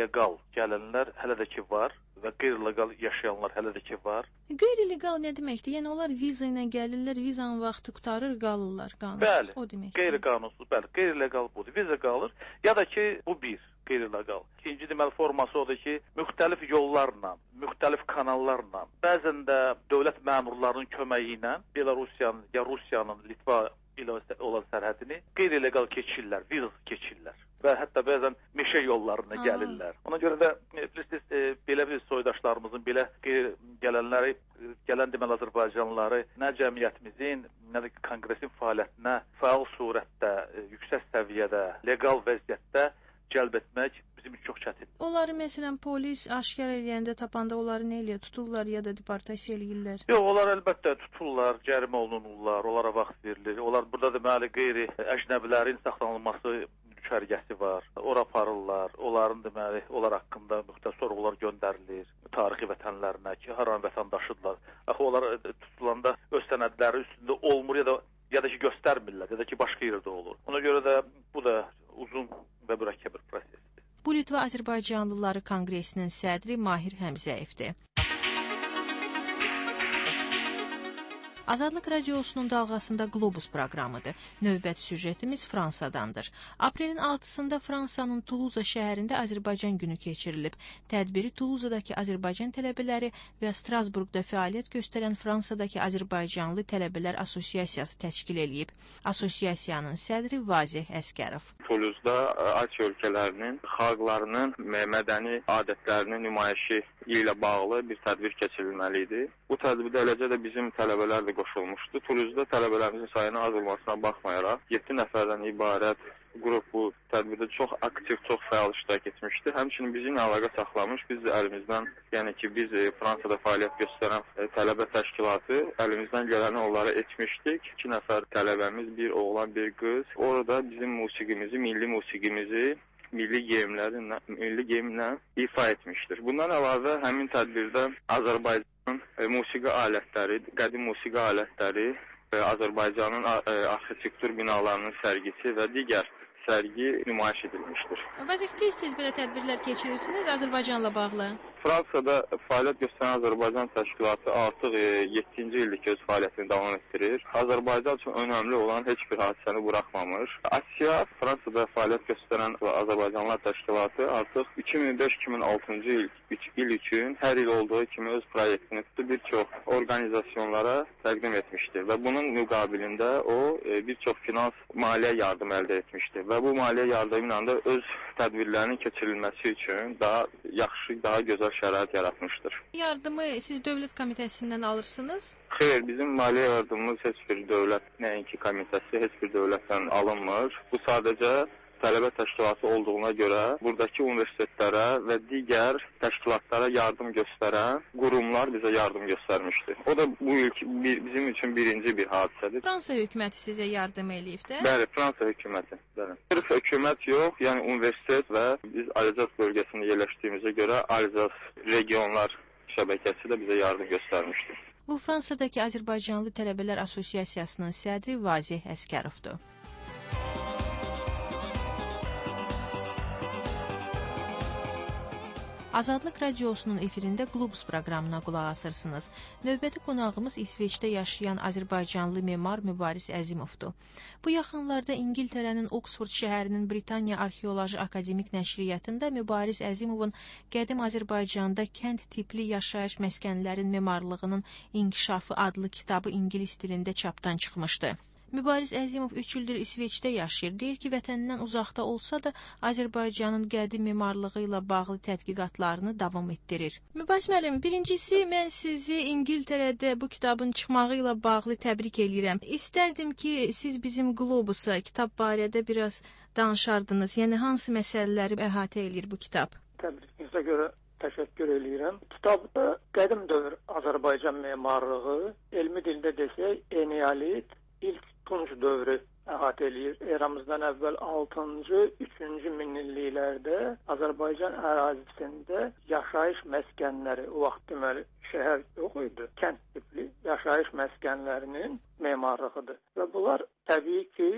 qeyri-legal gələnlər hələ də ki var və qeyri-legal yaşayanlar hələ də ki var. Qeyri-legal nə deməkdir? Yəni onlar viza ilə gəlirlər, vizanın vaxtı qurtarır, qalırlar qanunsuz. Bəli, o deməkdir. Qeyri-qanunsuz, bəli, qeyri-legal budur. Viza qalır, ya da ki bu bir qeyri-legal. İkinci deməli forması odur ki, müxtəlif yollarla, müxtəlif kanallarla, bəzən də dövlət məmurlarının köməyi ilə Belorusiyanın ya Rusiyanın Litva ilə olan sərhədini qeyri-legal keçirlər, vizasız keçirlər. Və hətta bəzən meşə yollarına gəlirlər. Ona görə də bilirsiniz, belə bir soydaşlarımızın, belə gələnləri, gələn deməli Azərbaycanlıları nə cəmiyyətimizin, nə də konqresin fəaliyyətinə fəal surətdə, yüksək səviyyədə, legal vəziyyətdə cəlb etmək bizim üçün çox çətindir. Onları məsələn polis aşkar edəndə tapanda onları nə eləyir? Tuturlar ya da deportasiya eləyirlər? Yox, onlar əlbəttə tuturlar, cərimə olunurlar, onlara vaxt verilir. Onlar burada deməli qeyri-əcnəbilərin saxlanılması düşərgəsi var. Ora aparırlar. Onların deməli onlar haqqında müxtəlif sorğular göndərilir tarixi vətənlərinə ki, haran vətəndaşıdırlar. Axı onlar tutulanda öz sənədləri üstündə olmur ya da ki göstərmirlər, ya da ki başqa yerdə olur. Ona görə də bu da uzun və mürəkkəb bir prosesdir. Bu Litva Azərbaycanlıları Konqresinin sədri Mahir Həmzəyevdir. Azadlıq Radiosunun dalğasında Globus proqramıdır. Növbəti süjetimiz Fransadandır. Aprelin 6-sında Fransanın Tuluza şəhərində Azərbaycan günü keçirilib. Tədbiri Tuluzadakı Azərbaycan tələbələri və Strasburqda fəaliyyət göstərən Fransadakı Azərbaycanlı Tələbələr Assosiasiyası təşkil eləyib. Asosiasiyanın sədri Vazih Əskərov. Tuluzda Asiya ölkələrinin xalqlarının mədəni adətlərinin nümayişi ilə bağlı bir tədbir keçirilməli idi. Bu tədbirdə eləcə də bizim tələbələr də qoşulmuşdu. Tuluzda tələbələrimizin sayının az olmasına baxmayaraq 7 nəfərdən ibarət qrup bu tədbirdə çox aktiv, çox fəal iştirak etmişdi. Həmçinin bizimlə əlaqə saxlamış, biz əlimizdən, yəni ki, biz Fransada fəaliyyət göstərən tələbə təşkilatı əlimizdən gələni onlara etmişdik. 2 nəfər tələbəmiz, bir oğlan, bir qız. Orada bizim musiqimizi, milli musiqimizi milli geyimlə ifa etmişdir. Bundan əlavə həmin tədbirdə Azərbaycanın musiqi alətləri, qədim musiqi alətləri, Azərbaycanın arxitektur binalarının sərgisi və digər sərgi nümayiş edilmişdir. Vəzifə tez-tez belə tədbirlər keçirirsiniz Azərbaycanla bağlı? Fransada fəaliyyət göstərən Azərbaycan təşkilatı artıq 7-ci illik öz fəaliyyətini davam etdirir. Azərbaycan üçün önəmli olan heç bir hadisəni buraxmamış. Asiya, Fransada fəaliyyət göstərən Azərbaycanlılar təşkilatı artıq 2005-2006-cı il üçün hər il olduğu kimi öz proyektini bir çox orqanizasiyonlara təqdim etmişdir və bunun müqabilində o bir çox finans maliyyə yardım əldə etmişdir və bu maliyyə yardımı ilə də öz tədbirlərinin keçirilməsi üçün daha yaxşı, daha gözəl şərait yaratmışdır. Yardımı siz dövlət komitəsindən alırsınız? Xeyr, bizim maliyyə yardımımız heç bir dövlət, nəinki komitəsi, heç bir dövlətdən alınmır. Bu sadəcə tələbə təşkilatı olduğuna görə buradakı universitetlərə və digər təşkilatlara yardım göstərən qurumlar bizə yardım göstərmişdir. O da bu bizim üçün birinci bir hadisədir. Fransa hökuməti sizə yardım eləyib də? Bəli, Fransa hökuməti. Bəli. Sırf hökumət yox, yəni universitet və biz Alzas bölgəsində yerləşdiyimizə görə Alzas regionlar şəbəkəsi də bizə yardım göstərmişdir. Bu Fransadakı Azərbaycanlı Tələbələr Assosiasiyasının sədri Vazih Əskərovdur. Azadlıq Radiosunun efirində Globus proqramına qulaq asırsınız. Növbəti qonağımız İsveçdə yaşayan Azərbaycanlı memar Mübariz Əzimovdur. Bu yaxınlarda İngiltərənin Oksford şəhərinin Britaniya Arxeoloji Akademik Nəşriyyatında Mübariz Əzimovun Qədim Azərbaycanda kənd tipli yaşayış məskənlərin memarlığının inkişafı adlı kitabı ingilis dilində çapdan çıxmışdı. Mübariz Əzimov 3 ildir İsveçdə yaşayır. Deyir ki, vətənindən uzaqda olsa da Azərbaycanın qədim memarlığı ilə bağlı tədqiqatlarını davam etdirir. Mübariz müəllim, birincisi mən sizi İngiltərədə bu kitabın çıxmağı ilə bağlı təbrik eləyirəm. İstərdim ki, siz bizim Globusa kitab barədə biraz danışardınız. Yəni hansı məsələləri əhatə eləyir bu kitab? Təbrikinizə görə təşəkkür eləyirəm. Kitabda qədim dövr Azərbaycan memarlığı, elmi dildə desək, eneolit, ilk Tunç dövrü əhatə eləyir. Eramızdan əvvəl 6-cı, 3-cü minilliklərdə Azərbaycan ərazisində yaşayış məskənləri, o vaxt deməli şəhər yox idi, kənd tipli yaşayış məskənlərinin memarlığıdır. Və bunlar təbii ki,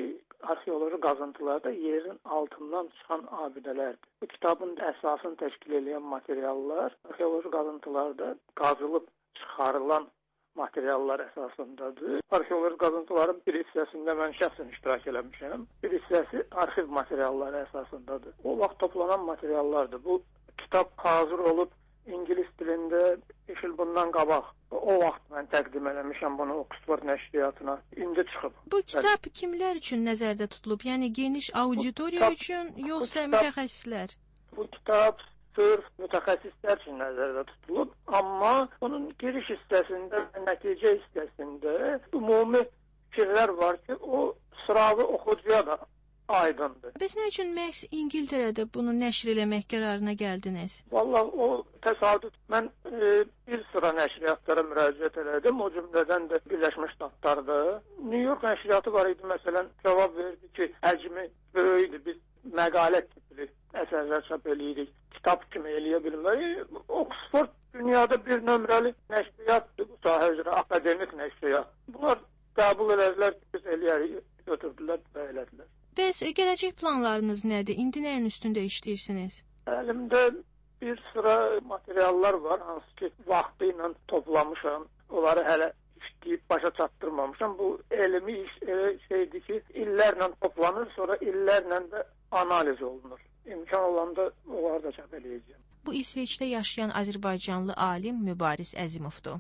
arxeoloji qazıntılarda yerin altından çıxan abidələrdir. Bu kitabın əsasını təşkil edən materiallar arxeoloji qazıntılarda qazılıb çıxarılan materiallar əsasındadır. Arxeoloji qazıntıların bir hissəsində mən şəxsən iştirak eləmişəm. Bir hissəsi arxiv materialları əsasındadır. O vaxt toplanan materiallardır. Bu kitab hazır olub İngilis dilində 5 il bundan qabaq. O vaxt mən təqdim eləmişəm bunu Oxford nəşriyyatına. İndi çıxıb. Bu kitab kimlər üçün nəzərdə tutulub? Yəni geniş auditoriya üçün, yoxsa mütəxəssislər? Bu kitab sırf mütəxəssislər üçün nəzərdə tutulub, amma bunun giriş hissəsində, nəticə hissəsində ümumi fikirlər var ki, o sıravi oxucuya da aydındır. Bəs nə üçün məhz İngiltərədə bunu nəşr eləmək qərarına gəldiniz? Vallahi o təsadüf. Mən bir sıra nəşriyyatlara müraciət elədim. O cümlədən də Birləşmiş Ştatlarda. New York nəşriyyatı var idi, məsələn, cavab verdi ki, həcmi böyükdür. Biz məqalə tipli əsərlər çap eləyirik. Kitab kimi eləyə bilmərik. Oxford dünyada bir nömrəli nəşriyyatdır bu sahə üzrə, akademik nəşriyyat. Bunlar qəbul edərlər ki, biz eləyərik, götürdülər və elədilər. Bəs gələcək planlarınız nədir? İndi nəyin üstündə işləyirsiniz? Əlimdə bir sıra materiallar var, hansı ki, vaxtı ilə toplamışam. Onları hələ işləyib başa çatdırmamışam. Bu elmi iş şeydir ki, illərlə toplanır, sonra illərlə də analiz olunur. İmkan olanda onları da çap eləyəcəm. Bu İsveçdə yaşayan Azərbaycanlı alim Mübariz Əzimovdur.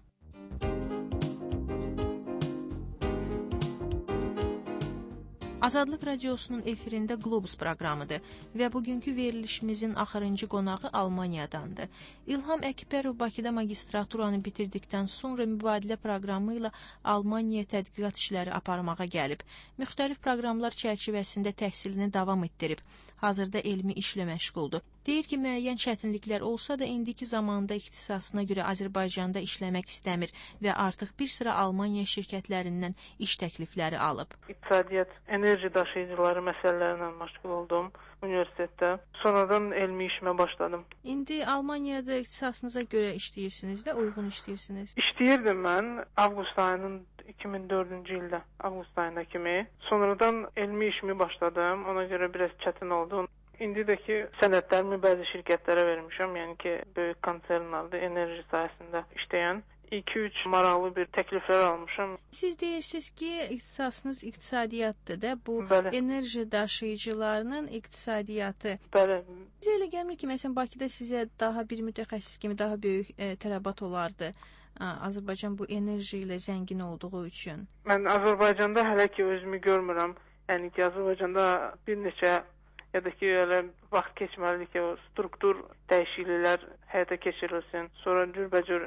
Azadlıq Radiosunun efirində Globus proqramıdır və bugünkü verilişimizin axırıncı qonağı Almaniyadandır. İlham Əkbərov Bakıda magistraturanı bitirdikdən sonra mübadilə proqramı ilə Almaniyaya tədqiqat işləri aparmağa gəlib. Müxtəlif proqramlar çərçivəsində təhsilini davam etdirib. Hazırda elmi işlə məşğuldur. Deyir ki, müəyyən çətinliklər olsa da indiki zamanda ixtisasına görə Azərbaycanda işləmək istəmir və artıq bir sıra Almaniya şirkətlərindən iş təklifləri alıb. İqtisadiyyat, enerji daşıyıcıları məsələlərinə məşğul oldum universitetdə. Sonradan elmi işimə başladım. İndi Almaniyada ixtisasınıza görə işləyirsiniz də, uyğun işləyirsiniz? İşləyirdim mən avqust ayının 2004-cü ildə, avqust ayında kimi. Sonradan elmi işimi başladım. Ona görə biraz çətin oldu. İndidəki sənədlərimi bəzi şirkətlərə vermişəm, yəni ki, böyük konsernlərdə enerji sahəsində işləyən 2-3 maraqlı bir təkliflər almışam. Siz deyirsiniz ki, ixtisasınız iqtisadiyyatdır da, bu Bəli. Enerji daşıyıcılarının iqtisadiyyatı. Bəli. Sizə elə gəlmir ki, məsələn, Bakıda sizə daha bir mütəxəssis kimi daha böyük tələbat olardı. Azərbaycan bu enerji ilə zəngin olduğu üçün. Mən Azərbaycanda hələ ki özümü görmürəm. Yəni ki, Azərbaycanda bir neçə ya da ki, elə vaxt keçməlidir ki, o struktur dəyişikliklər həyata keçirilsin. Sonra cürbəcür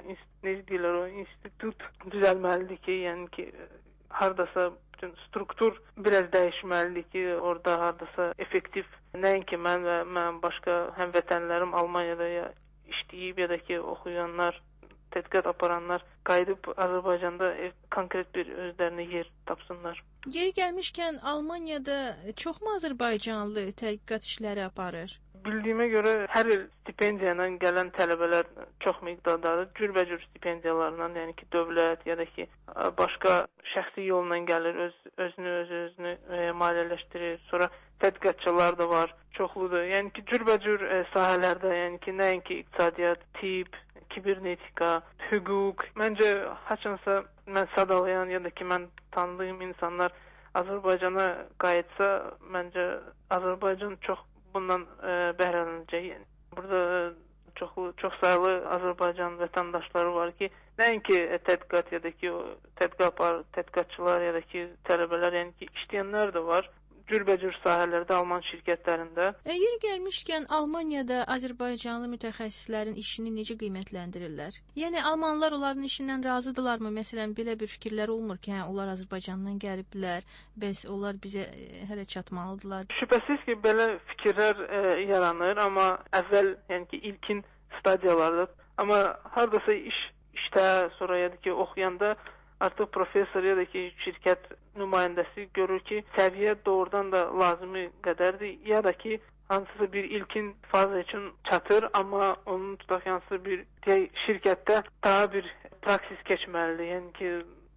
institut düzəlməlidir ki, yəni ki, hardasa bütün struktur biraz dəyişməlidir ki, orada hardasa effektiv, nəinki mən və mən başqa həmvətənlərim Almaniyada ya işləyib ya da ki, oxuyanlar, tədqiqat aparanlar qayıdıb Azərbaycanda konkret bir özlərinə yer tapsınlar. Yeri gəlmişkən Almaniyada çoxmu Azərbaycanlı tədqiqat işləri aparır? Bildiyimə görə hər il stipendiya ilə gələn tələbələr çox miqdardadır. Cürbəcür stipendiyalarla, yəni ki, dövlət ya da ki, başqa şəxsi yolla gəlir, özünü maliyyələşdirir. Sonra tədqiqatçılar da var, çoxludur. Yəni ki, cürbəcür sahələrdə, yəni ki, nəinki iqtisadiyyat, tibb, kibernetika, hüquq. Məncə, haçansa mən sadalayan ya da ki, mən tanıdığım insanlar Azərbaycana qayıtsa, məncə Azərbaycan çox bundan bəhrələnəcək. Yəni, burada çox sayılı Azərbaycan vətəndaşları var ki, nəinki tədqiqat ya da ki, tədqiqatçılar ya da ki, tələbələr, yəni ki, işləyənlər də var. Cürbəcür sahələrdə, Alman şirkətlərində. Yeri gəlmişkən, Almaniyada Azərbaycanlı mütəxəssislərin işini necə qiymətləndirirlər? Yəni, Almanlar onların işindən razıdırlarmı? Məsələn, belə bir fikirlər olmur ki, onlar Azərbaycandan gəliblər, bəs onlar bizə hələ çatmalıdırlar. Şübhəsiz ki, belə fikirlər yaranır, amma əvvəl, yəni ki, ilkin stadiyalarda, amma hardasa işdə, sonra ya da ki, oxuyanda artıq professor ya da ki, şirkət nümayəndəsi görür ki, səviyyə doğrudan da lazımi qədərdir, ya da ki, hansısa bir ilkin faza üçün çatır, amma onun tutaq hansısa bir şirkətdə daha bir praksis keçməlidir. Yəni ki,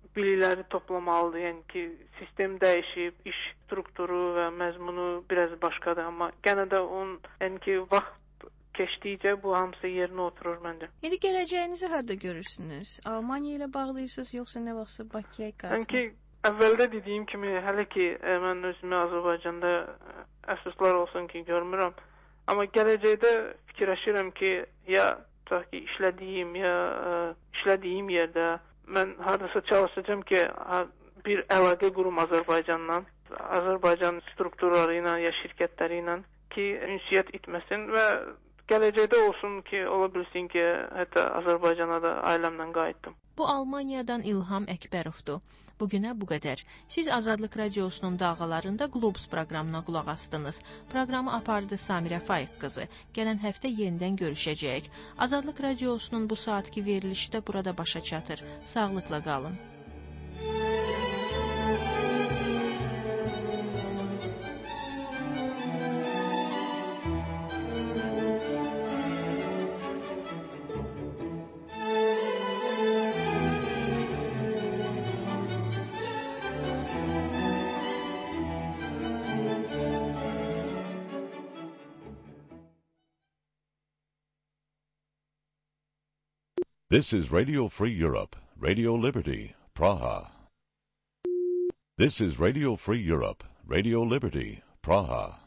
bilikləri toplamalıdır. Yəni ki, sistem dəyişib, iş strukturu və məzmunu biraz başqadır, amma yenə də onun yəni ki, vaxt keçdikcə bu hamısı yerinə oturur məncə. İndi gələcəyinizi harda görürsünüz? Almaniya ilə bağlıyırsınız yoxsa nə vaxtsa Bakıya qayıtmaq? Yəni ki, əvvəldə dediyim kimi, hələ ki mən özümü Azərbaycanda əfsuslar olsun ki, görmürəm. Amma gələcəkdə fikirləşirəm ki, ya işlədiyim yerdə mən hardasa çalışacağam ki, bir əlaqə qurum Azərbaycanla, Azərbaycan strukturları ilə ya şirkətləri ilə ki, ünsiyyət itməsin və gələcəkdə olsun ki, ola bilsin ki, hətta Azərbaycana da ailəmlə qayıtdım. Bu Almaniyadan İlham Əkbərovdur. Bugünə bu qədər. Siz Azadlıq Radiosunun dalğalarında Globus proqramına qulaq astınız. Proqramı apardı Samirə Faiq qızı. Gələn həftə yenidən görüşəcəyik. Azadlıq Radiosunun bu saatki verilişi də burada başa çatır. Sağlıqla qalın. This is Radio Free Europe, Radio Liberty, Praha. This is Radio Free Europe, Radio Liberty, Praha.